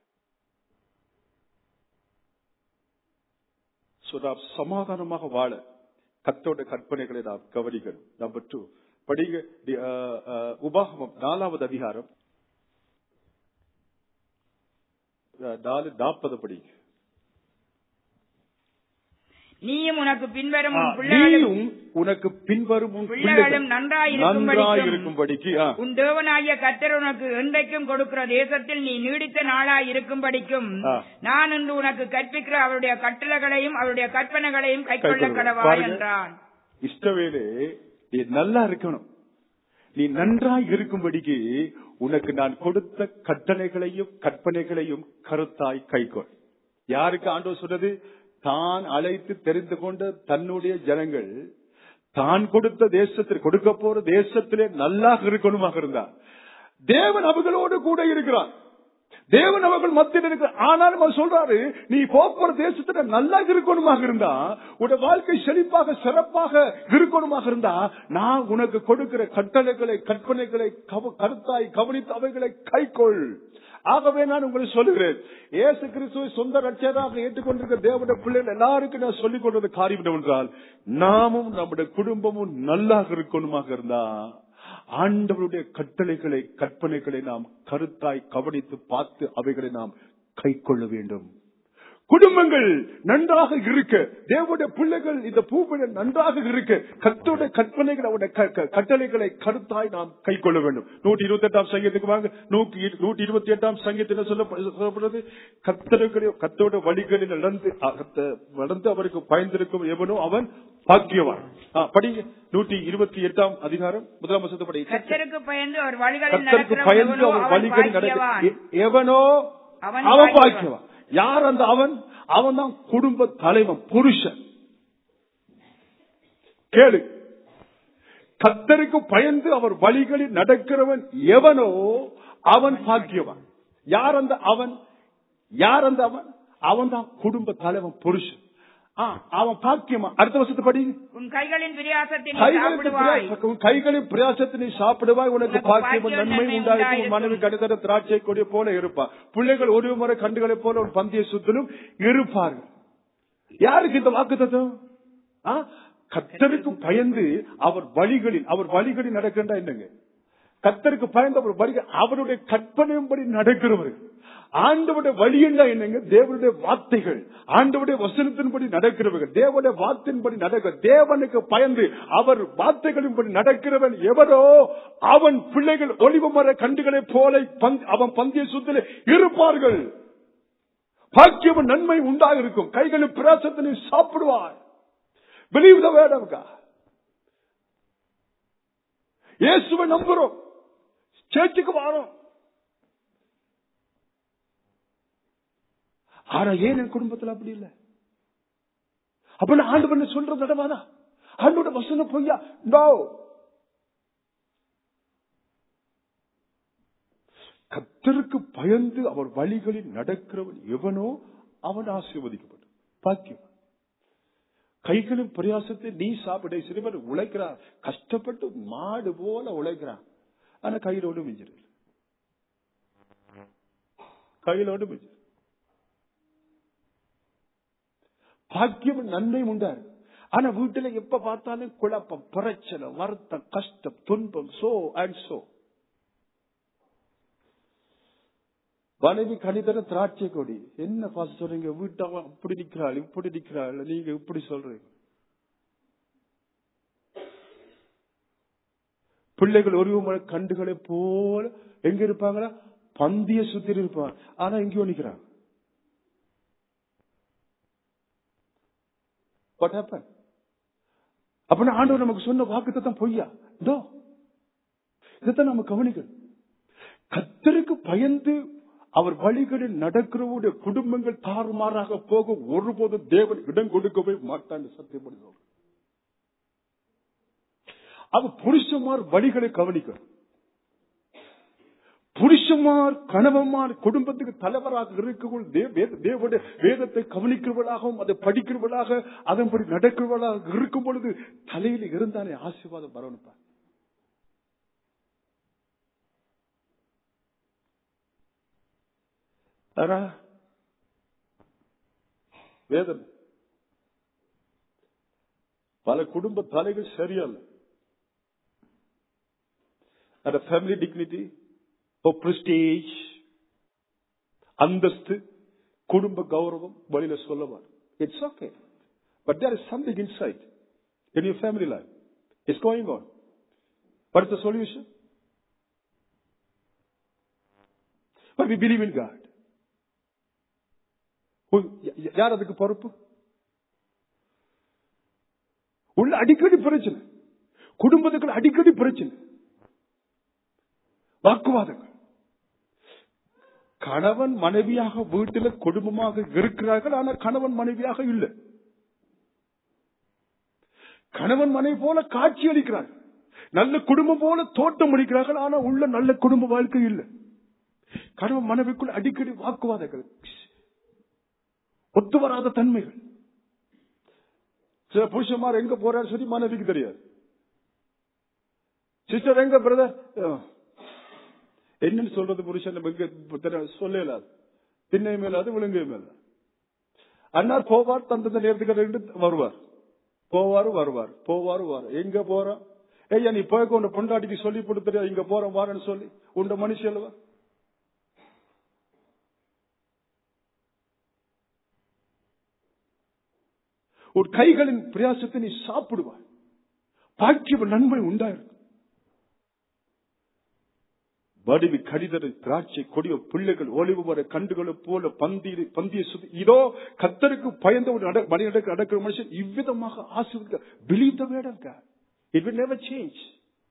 சமாதானமாக வாழ கர்த்தருடைய கற்பனைகளை நாம் கவனிக்கணும். நம்பர் 2 படிங்க, உபாகமம் 4வது அதிகாரம் 4:40 படிங்க. நீயும் உனக்கு பின்வரும் பிள்ளைகளும் நன்றாயிருக்கும்படிக்கு உன் தேவனாகிய கர்த்தர் உனக்கு என்றைக்கும் கொடுக்கிற தேசத்தில் நீ நீடித்த நாளாயிருக்கும்படிக்கும் நான் இன்று உனக்கு கற்பிக்கிற அவருடைய கட்டளைகளையும் அவருடைய கற்பனைகளையும் கைக்கொள்ள கடவாய் என்றான். இஷ்டவேலே, நீ நல்லா இருக்கணும், நீ நன்றாய் இருக்கும்படிக்கு உனக்கு நான் கொடுத்த கட்டளைகளையும் கற்பனைகளையும் கருத்தாய் கைக்கொள். யாருக்கு ஆண்டவர் சொன்னது? தான் அழைத்து தெரிந்து கொண்ட தன்னுடைய ஜனங்கள் தான் கொடுத்த தேசத்தில், கொடுக்க போற தேசத்திலே நல்லா இருக்கணுமாக இருந்தார். தேவன் அவர்களோடு கூட இருக்கிறார், தேவன் அவர்கள் மத்தியில் இருக்கிறார். ஆனாலும் அவர் சொல்றாரு, நீ போற தேசத்துல நல்லா இருக்கணுமாக இருந்தா, உடைய வாழ்க்கை செழிப்பாக சிறப்பாக இருக்கணுமாக இருந்தா, நான் உனக்கு கொடுக்கிற கட்டளைகளை கற்பனைகளை கருத்தாய் கவனித்து அவைகளை கைக்கொள். ஆகவே நான் உங்களுக்கு சொல்லுகிறேன், இயேசு கிறிஸ்துவை சொந்த ரட்சகராக ஏற்றுக்கொண்டிருக்கிற தேவனுடைய பிள்ளைகள் எல்லாருக்கும் நான் சொல்லிக் கொண்டது காரியம் என்னவென்றால், நாமும் நம்முடைய குடும்பமும் நல்லா இருக்கணுமாக இருந்தா ஆண்டவருடைய கட்டளைகளை கற்பனைகளை நாம் கருத்தாய் கவனித்து பார்த்து அவைகளை நாம் கை கொள்ள வேண்டும். குடும்பங்கள் நன்றாக இருக்க, தேவனுடைய பிள்ளைகள் இந்த பூமியில் நன்றாக இருக்க கர்த்தருடைய கற்பனைகள், அவருடைய கட்டளைகளை கருத்தாய் நாம் கை கொள்ள வேண்டும். 128ஆம் சங்கீதத்துக்கு வாங்க. 128ஆம் சங்கீதத்தில் சொல்லப்படுறது, கர்த்தருடைய வழிகளில் நடந்து அவருக்கு பயந்திருக்கும் எவனோ அவன் பாக்கியவான். படிங்க 128ஆம் அதிகாரம் 1ஆம் வசனத்தை படிங்க. கர்த்தருக்கு பயந்து அவர் வழிகளில் நடக்கிற எவனோ அவன் பாக்கியவான். யார் அந்த அவன்? அவன் தான் குடும்ப தலைவன், புருஷன். கேளு, கர்த்தருக்கு பயந்து அவர் வழிகளில் நடக்கிறவன் எவனோ அவன் பாக்கியவான். யார் அந்த அவன்? யார் அந்த அவன்? அவன் தான் குடும்ப தலைவன், புருஷன். அவன் பாக்கியமா. அடுத்த வருஷத்தை படி. உன் கைகளின் பிரயாசத்தினை சாப்பிடுவாய், உனக்கு பாக்கியம் நன்மை உண்டாயிருக்கும். உன் மனைவி கடிதர திராட்சை கொடிய போல இருப்பார். பிள்ளைகள் ஒரு முறை கண்டுகளை போல ஒரு பந்திய சுத்திலும் இருப்பார்கள். யாருக்கு இந்த வாக்குத்தத்தம்? கர்த்தருக்கு பயந்து அவர் வழிகளில் நடக்கின்றா என்னங்க? கர்த்தருக்கு பயந்து அவர் வழிகள், அவருடைய கற்பனையின்படி நடக்கிறவர்கள். ஆண்டவருடைய வழி என்னங்க? தேவனுடைய வார்த்தைகள், ஆண்டவருடைய வசனத்தின்படி நடக்கிறவர்கள், தேவனுடைய வார்த்தையின்படி நடக்க, தேவனுக்கு பயந்து அவர் வார்த்தைகளின்படி நடக்கிறவன் எவரோ அவன் பிள்ளைகள் ஒளிவு மர கண்டுகளை போல அவன் பந்திய சுத்திலே இருப்பார்கள். பாக்கியம் நன்மை உண்டாக இருக்கும். கைகளில் பிரயாசத்தினை சாப்பிடுவார். Believe the word of God. இயேசுவை நம்புறோம், சேர்ச்சுக்கு வரோம். ஆனா ஏன் என் குடும்பத்தில் அப்படி இல்லை? அப்ப நான் ஆண்டவன் சொல்றது நடவாதா? ஆண்டோட வசனம் பொய்யா? நோ. கர்த்தருக்கு பயந்து அவர் வழிகளில் நடக்கிறவன் எவனோ அவன் ஆசீர்வதிக்கப்படும். பாக்கியம். கைகளும் பிரயாசத்தை நீ சாப்பிட. சிறுவர் உழைக்கிறான், கஷ்டப்பட்டு மாடு போல உழைக்கிறான். ஆனா கையிலோடு மிஞ்சிரு, கையிலோடு மிஞ்சிரு. பாக்கியம் நன்மை உண்டாரு. ஆனா வீட்டுல எப்ப பார்த்தாலும் குழப்பம், பிரச்சனை, வருத்தம், கஷ்டம், துன்பம், சோ அண்ட் சோ. மனைவி கணிதர திராட்சை கொடி. என்ன பாச சொல்றீங்க? வீட்டவன் அப்படி நிக்கிறாள், இப்படி நிக்கிறாள், நீங்க இப்படி சொல்றீங்க. பிள்ளைகள் ஒரு கண்டுகளை போல எங்க இருப்பாங்களா? பந்திய சுத்தி இருப்பாங்க. ஆனா எங்கேயோ நிக்கிறாங்க. What happened? அப்படின்னா ஆண்டவர் நமக்கு சொன்ன வாக்குத்தத்தம் பொய்யா? இதைத்தான் நம்ம கவனிக்கணும். கர்த்தருக்கு பயந்து அவர் வழிகளில் நடக்கிறவருடைய குடும்பங்கள் தாறுமாறாக போக ஒருபோதும் தேவன் இடம் கொடுக்கவே மாட்டான்னு சத்தியப்படுத்த. அவர் புருஷமார் வழிகளை கவனிக்கணும். புருஷமார் கணவன்மார் குடும்பத்துக்கு தலைவராக இருக்கக்கூடிய வேதத்தை கவனிக்கிறவர்களாகவும் அதை படிக்கிறவர்களாக அதன்படி நடக்கிறவர்களாக இருக்கும் பொழுது தலையில் இருந்தாலே ஆசீர்வாதம் வரணுப்பா. வேதம் பல குடும்ப தலைகள் சரியால ஃபேமிலி டிக்னிட்டி, பிரஸ்டீஜ், அந்தஸ்து, குடும்ப கௌரவம் வழியில சொல்லவார். It's okay, but there is something inside in your family life is going on. What is the solution? But we believe in God. யார் அதுக்கு பொறுப்பு? உள்ள அடிக்கடி பிரச்சனை, குடும்பத்துக்குள்ள அடிக்கடி பிரச்சனை, வாக்குவாதங்கள். கணவன் மனைவியாக வீட்டில் குடும்பமாக இருக்கிறார்கள், ஆனால் கணவன் மனைவியாக இல்லை. கணவன் மனைவி போல காட்சி அளிக்கிறார்கள், நல்ல குடும்பம் போல தோட்டம் அளிக்கிறார்கள், ஆனால் உள்ள நல்ல குடும்ப வாழ்க்கை இல்லை. கணவன் மனைவிக்குள் அடிக்கடி வாக்குவாதங்கள், ஒத்து வராத தன்மைகள். சில புருஷன்மார் எங்க போறாரு சொல்லி மனைவிக்கு தெரியாது. சிஸ்டர் எங்க பிரதர் என்னன்னு சொல்றது புருஷன் சொல்லலாது, திண்ணை மேலாது விழுங்கை மேல. அண்ணார் போவார், தந்த நேரத்துக்கு வருவார், போவாரு வருவார், போவாரு வாரு. எங்க போறோம்? ஐயா நீ போய் உன் பொண்டாட்டிக்கு சொல்லி கொடுத்துறியா இங்க போறோம் வாரன்னு சொல்லி உண்ட மனுஷன். உன் கைகளின் பிரயாசத்தை நீ சாப்பிடுவாய். பாக்கிய நன்மை உண்டாயிரு. வடிவி கடிதரை திராட்சை கொடிய பிள்ளைகள் ஒளிவு வர கண்டுகளை போல பந்திய சுத்தி. இதோ கர்த்தருக்கு பயந்த ஒரு மனிதனுக்கு நடக்கிற மனுஷன் இவ்விதமாக ஆசீர்வதிக்க. Believe the word of God. It will never change.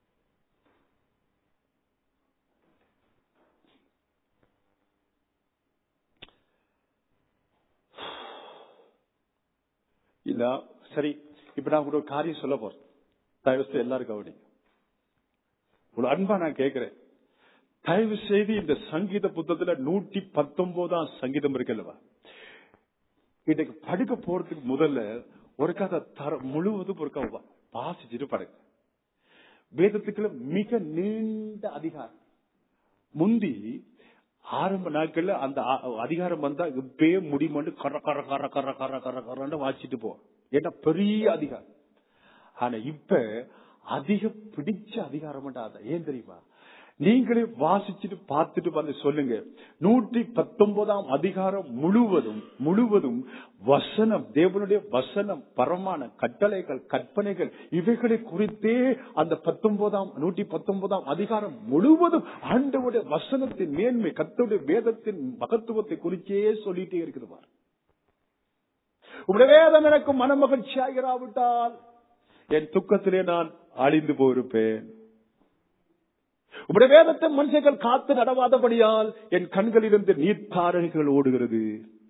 இல்ல சரி, இப்ப நான் ஒரு காரியம் சொல்ல போறேன். தயவு எல்லாரும் கவனிங்க. ஒரு அன்பா நான் கேட்கிறேன், தயவு செய்து இந்த சங்கீத புத்தகத்துல 119 சங்கீதம் இருக்குல்லவா, இன்னைக்கு படுக்க போறதுக்கு முதல்ல ஒரு கதை முழுவதும் ஒரு கதை வாசிச்சுட்டு படுங்க. வேதத்துக்குள்ள மிக நீண்ட அதிகாரம். முந்தி ஆரம்ப நாட்கள்ல அந்த அதிகாரம் வந்தா இப்பயே முடிமண்டு கர கர கர கர கர கர கரன்னு வாசிச்சுட்டு போ. ஏன்னா பெரிய அதிகாரம். ஆனா இப்ப அதிக பிடிச்ச அதிகாரம் ஏன் தெரியுமா? நீங்களே வாசிச்சுட்டு பார்த்துட்டு வந்து சொல்லுங்க. 119 அதிகாரம் முழுவதும் வசனம், தேவனுடைய வசனம், பரமான கட்டளைகள், கற்பனைகள், இவைகளை குறித்தே அந்த 119 அதிகாரம் முழுவதும் ஆண்டவருடைய வசனத்தின் மேன்மை, கர்த்தருடைய வேதத்தின் மகத்துவத்தை குறிச்சே சொல்லிட்டே இருக்கிறார். உங்களுடைய வேதம் எனக்கு மனமகிழ்ச்சியாகிறாவிட்டால் என் துக்கத்திலே நான் அழிந்து போயிருப்பேன். உங்களுடைய வேதத்தை மனுஷர்கள் காத்து நடவாதபடியால் என் கண்களிலிருந்து நீர்த்தாரைகள் ஓடுகிறது.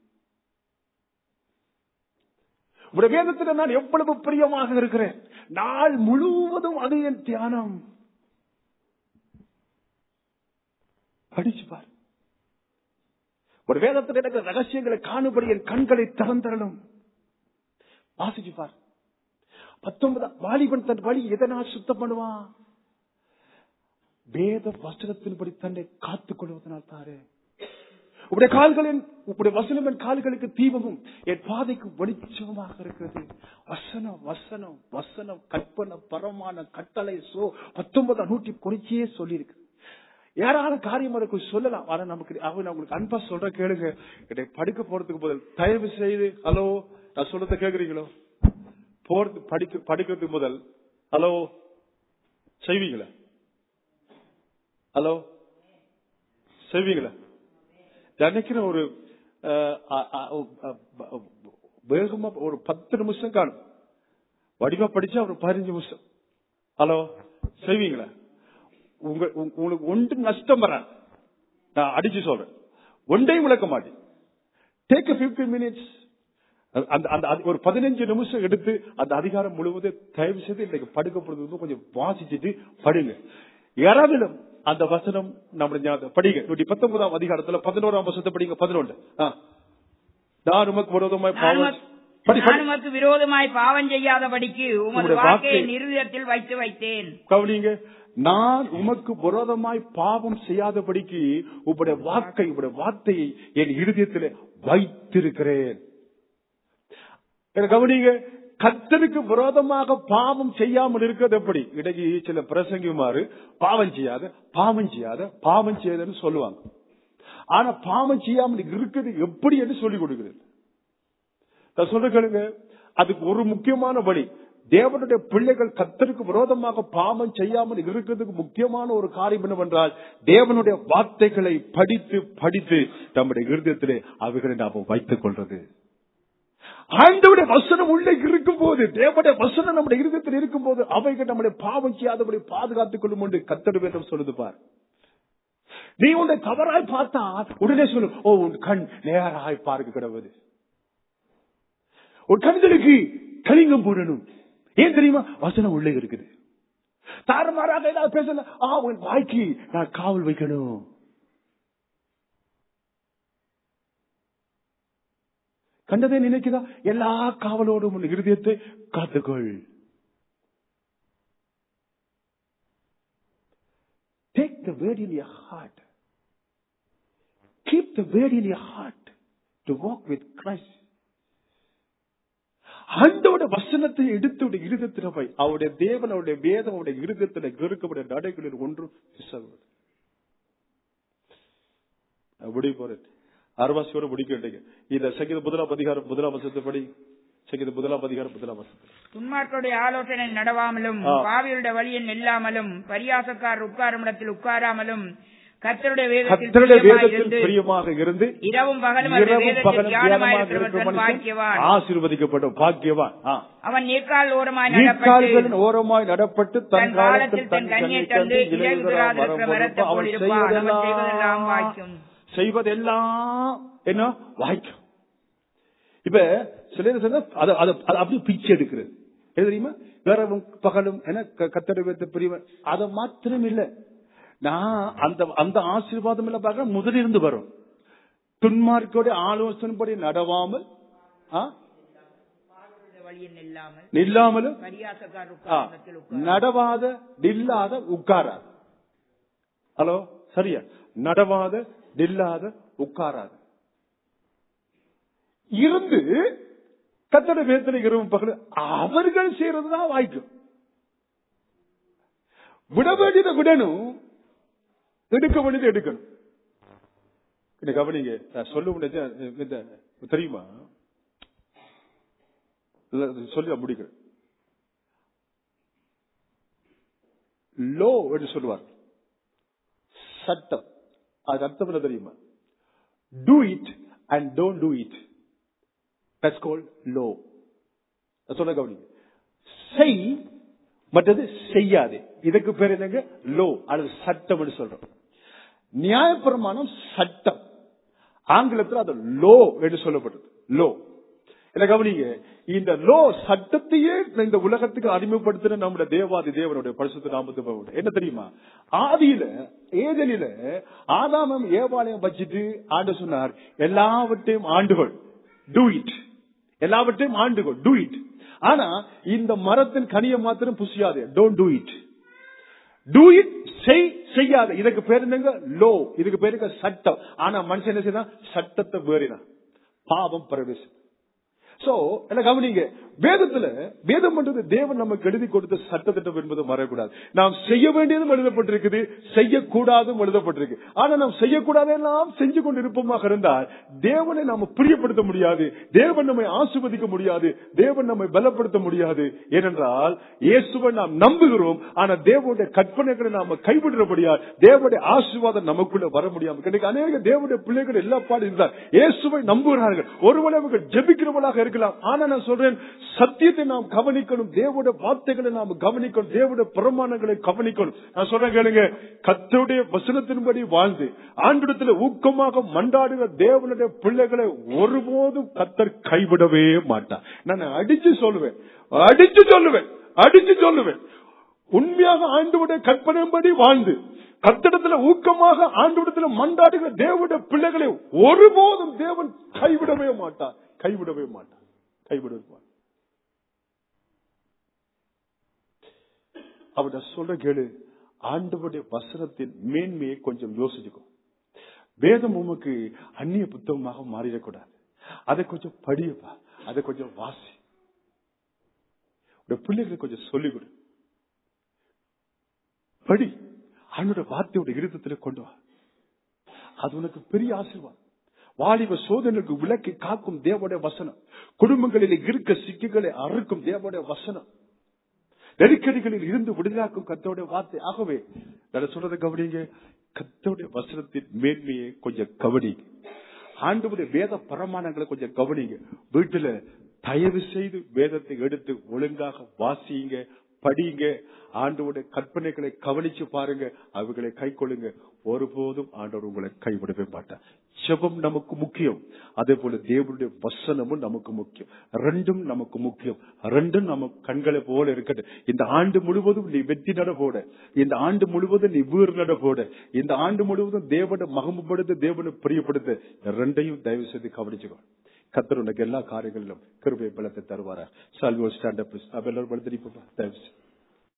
உங்களுடைய வேதத்தில் நான் எவ்வளவு பிரியமாக இருக்கிறேன். நாள் முழுவதும் அது என் தியானம். படிச்சு பார். ஒரு வேதத்தில் இருக்கிற ரகசியங்களை காணும்படி என் கண்களை திறந்தரலும். வாசிச்சு பார். 19 வாலிபன் தன் வழி எதனால் சுத்தம் பண்ணுவான்? வேத வசனத்தின்படி தன்னை காத்துக் கொள்வதனால் தாரு. உடைய கால்களின் உடைய வசனம் என் கால்களுக்கு தீபமும் என் பாதைக்கு வெளிச்சமாக இருக்கிறது. வசனம் வசனம் வசனம் கற்பனை பரமான கட்டளை 19 குறிச்சியே சொல்லி இருக்கு. யாரான காரியம் அதுக்கு சொல்லலாம். ஆனா நமக்கு உங்களுக்கு அன்பா சொல்ற கேளுங்க. படுக்க போறதுக்கு முதல் தயவு செய்து, ஹலோ நான் சொல்றத கேக்குறீங்களோ? படிக்கிறதுக்கு முதல் ஹலோ செய்வீங்களா? ஹலோ செய்வீங்களா? நினைக்கிற ஒரு வேகமா ஒரு 10 நிமிஷம் காணும். வடிவா படிச்சா ஒரு 15 நிமிஷம். ஹலோ செய்வீங்களா? உங்களுக்கு ஒன்று நஷ்டம் வர நான் அடிச்சு சொல்றேன். ஒன்றையும் விளக்க மாட்டேன். Take 15 minutes. ஒரு 15 நிமிஷம் எடுத்து அந்த அதிகாரம் முழுவதும் தயவு செய்து இன்னைக்கு படுக்க போறது கொஞ்சம் வாசிச்சுட்டு படுங்க. யாராவது அந்த வசனம் நம்முடைய படிங்க. 119 அதிகாரத்துல 11 வசனத்தை படிங்க. 11 நான் உமக்கு விரோதமாய் பாவம் செய்யாதபடிக்கு உமது வார்த்தையை இருதயத்தில் வைத்து வைத்தேன். கவனிங்க, நான் உமக்கு விரோதமாய் பாவம் செய்யாதபடிக்கு உங்களுடைய வார்த்தையை என் இருதயத்தில் வைத்திருக்கிறேன். கவனிங்க, கர்த்தருக்கு விரோதமாக பாவம் செய்யாமல் இருக்கிறது எப்படி? இடையே சில பிரசங்கிமாறு பாவம் செய்யாதன்னு சொல்லுவாங்க. ஆனா பாவம் செய்யாமல் இருக்குது எப்படி என்று சொல்லிக் கொடுக்கிறது. சொல்ற கேளுங்க, அதுக்கு ஒரு முக்கியமான வழி. தேவனுடைய பிள்ளைகள் கர்த்தருக்கு விரோதமாக பாவம் செய்யாமல் இருக்கிறதுக்கு முக்கியமான ஒரு காரியம் என்னவென்றால், தேவனுடைய வார்த்தைகளை படித்து நம்முடைய இருதயத்திலே அவைகளை நாம் வைத்துக் கொள்றது. ஆண்டவருடைய வசனம் உள்ளே இருக்கும் போது, தேவனுடைய வசனம் நம்முடைய இருதயத்தில் இருக்கும் போது, அவைகள் நம்முடைய பாவம் செய்யாதபடி பாதுகாத்துக் கொள்ளும் என்று கர்த்தர் வேதம் சொல்லுது பார். நீ உன்னை தவறாய் பார்த்தா உடனே சொல்லு, ஓ உன் கண் நேராய் பார்க்க கிடவது. உன் கண்களுக்கு கலிங்கம் போடணும். ஏன் தெரியுமா? வசனம் உள்ளே இருக்குது. தாறுமாறாக ஏதாவது பேசல, உன் வாய்க்கு நான் காவல் வைக்கணும். கண்டதே நினைக்குதா? எல்லா காவலோடும் உன் இருதயத்தை காத்துக்கொள். Take the word in your heart. Keep the word in your heart to walk with Christ. ஆண்டவருடைய வசனத்தை எடுத்து இருதயத்தில் போய் அவருடைய தேவன், அவருடைய வேதம், அவருடைய இருதயத்தில் இருக்கக்கூடிய நடைகளில் ஒன்றும் அப்படி போறேன். அரவாசியோட முடிக்க இந்த சங்கீத 1 அதிகாரம் 1 வசனத்தை படி. முதலாம் அதிகாரம் 1ஆம் வசனம். துன்மார்க்கருடைய ஆலோசனை நடவாமலும் பாவிகளுடைய வழியில் நில்லாமலும் பரியாசக்காரர் உட்காரும் இடத்தில் உட்காராமலும் கர்த்தருடைய வேதத்தில் பிரியமாக இருந்து இரவும் பகலும் ஆசீர்வதிக்கப்படும் பாக்கியவான். அவன் நீர்க்கால் ஓரமாய் நடப்பட்டு தன் காலத்தில் தன் கனியை தந்து செய்வதெல்லாம் என்ன வாய்க்கும். இப்ப சிலர் அப்படி பிச்சை எடுக்கிறது தெரியுமா? வேறவும் பகலும் கர்த்தருடைய பிரியவன் அதை மாத்திரம் இல்ல. நான் அந்த ஆசீர்வாதம் எல்லாம் பார்க்க முதலிருந்து வரும். துன்மார்க்கோட ஆலோசனைப்படி நடவாமல் நில்லாமலும் நடவாத நில்லாத உட்காராது. ஹலோ, சரியா? நடவாத நில்லாத உட்காராது இருந்து கர்த்தருடைய வேதனை இரவும் பகல் அவர்கள் செய்யறதுதான் வாய்க்கும். விட வேண்டியதை விடணும், எடுக்க வேண்டியது எடுக்கணும். கவனிங்க, சொல்ல முடியாது தெரியுமா? சொல்லி முடிக்கிறேன். லோ என்று சொல்லுவார், சட்டம். அது அர்த்தம் என்ன தெரியுமா? Do it and don't do it. That's called law. சொல்ல கவனிங்க. செய் மற்றது செய்யாது. இதுக்கு பேர் என்னங்க? லோ அல்லது சட்டம் என்று சொல்றோம். நியாயப்பிரமாணம் சட்டம். ஆங்கிலத்தில் அது லோ என்று சொல்லப்படுது. லோ என்ன கவனிங்க, இந்த லோ சட்டத்தையே இந்த உலகத்துக்கு அறிமுகப்படுத்தின நம்முடைய தேவாதி தேவனுடைய பரிசுத்த நாமத்துக்கு என்ன தெரியுமா? ஆதியில ஏதெனில ஆதாமும் ஏவாளையும் வச்சுட்டு ஆண்டு சொன்னார், எல்லாவற்றையும் ஆண்டுகள் டூ இட், எல்லாவற்றையும் ஆண்டுகள் டூ இட். ஆனா இந்த மரத்தின் கனியை மாத்திரம் புசியாது, don't do it. Do it, செய்யாத. இதுக்கு பேரு என்னங்க? லோ. இதுக்கு பேருங்க சட்டம். ஆனா மனுஷன் என்ன செய்யணும்? சட்டத்தை வேறினா பாவம் பிரவேசம். சோ என்ன கவனிங்க, வேதத்துல வேதம் பண்றது தேவன் நமக்கு எழுதி கொடுத்த சட்டத்திட்டம் என்பது மறக்கூடாது. நாம் செய்ய வேண்டியதும் எழுதப்பட்டிருக்குது, செய்யக்கூடாதும் எழுதப்பட்டிருக்கு. ஆனா நாம் செய்யக்கூடாதெல்லாம் செஞ்சு கொண்டு இருப்போமாக இருந்தால் தேவனை நாம பிரியப்படுத்த முடியாது, தேவன் நம்மை ஆசீர்வதிக்க முடியாது, தேவன் நம்மை பலப்படுத்த முடியாது. ஏனென்றால் இயேசுவை நாம் நம்புகிறோம், ஆனா தேவனுடைய கற்பனைகளை நாம கைவிடுறபடியால் தேவனுடைய ஆசீர்வாதம் நமக்குள்ள வர முடியாது. அநேக தேவனுடைய பிள்ளைகள் எல்லா பாடு இருந்தார், இயேசுவை நம்புகிறார்கள், ஒருவேளை அவர்கள் ஜெபிக்கிறவர்களாக இருக்கலாம். ஆனா நான் சொல்றேன், சத்தியத்தை நாம் கவனிக்கணும், தேவனுடைய வார்த்தைகளை நாம் கவனிக்கணும், தேவனுடைய பிரமாணங்களை கவனிக்கணும். நான் சொல்றேன் கேளுங்க, கர்த்தருடைய வசனத்தின்படி வாழ்ந்து ஆண்டவரிடத்தில் ஊக்கமாக மன்றாடுகிற தேவனுடைய பிள்ளைகளை ஒருபோதும் கர்த்தர் கைவிடவே மாட்டார். நான் அடிச்சு சொல்லுவேன், உண்மையாக ஆண்டவருடைய கற்பனையின்படி வாழ்ந்து கர்த்தரிடத்தில் ஊக்கமாக ஆண்டவரிடத்தில் மன்றாடுகிற தேவனுடைய பிள்ளைகளை ஒருபோதும் தேவன் கைவிடவே மாட்டார். அவட சொல்ற கேளு, ஆண்டவருடைய வசனத்தின் மேன்மையை கொஞ்சம் யோசிச்சுக்கோ. வேதம் உமக்கு அந்நிய புத்தகமாக மாறிடக்கூடாது. அதை கொஞ்சம் படியப்பா, அதை கொஞ்சம் வாசி, பிள்ளைகளை கொஞ்சம் சொல்லிக் கொடு, படி, அவனோட வார்த்தையோட இருதயத்தில் கொண்டு வா. அது உனக்கு பெரிய ஆசீர்வாதம். வாலிப சோதனைக்கு விலக்கி காக்கும் தேவனுடைய வசனம், குடும்பங்களில் இருக்க சிக்கல்களை அறுக்கும் தேவனுடைய வசனம், நெருக்கடிகளில் இருந்து விடுதலாக்கும் கர்த்தருடைய வார்த்தை. ஆகவே நான் சொல்றதை கவனிங்க, கர்த்தருடைய வசனத்தின் மேன்மையை கொஞ்சம் கவனிங்க, ஆண்டவருடைய வேத பிரமாணங்களை கொஞ்சம் கவனிங்க. வீட்டுல தயவு செய்து வேதத்தை எடுத்து ஒழுங்காக வாசிங்க, படிங்க, ஆண்டவருடைய கற்பனைகளை கவனிச்சு பாருங்க, அவைகளை கை கொள்ளுங்க. ஒருபோதும் ஆண்டவர் உங்களை கைவிடவே மாட்டார். ஜெபம் நமக்கு முக்கியம், அதே போல தேவனுடைய வசனமும் நமக்கு முக்கியம். ரெண்டும் நமக்கு முக்கியம். ரெண்டும் நம்ம கண்களை போல இருக்கட்டும். இந்த ஆண்டு முழுவதும் நீ வெற்றி நட போட, இந்த ஆண்டு முழுவதும் நீ வீறு நட போட, இந்த ஆண்டு முழுவதும் தேவனை மகிமைப்படுத்த, தேவனை பிரியப்படுத்த, ரெண்டையும் தயவு செய்து கவனிச்சுக்கோ. கர்த்தர் உனக்கு எல்லா காரியங்களிலும் கிருபை பலத்தை தருவாரா. Shall we stand up. எல்லாரும் பலத்திருப்பா தயவு.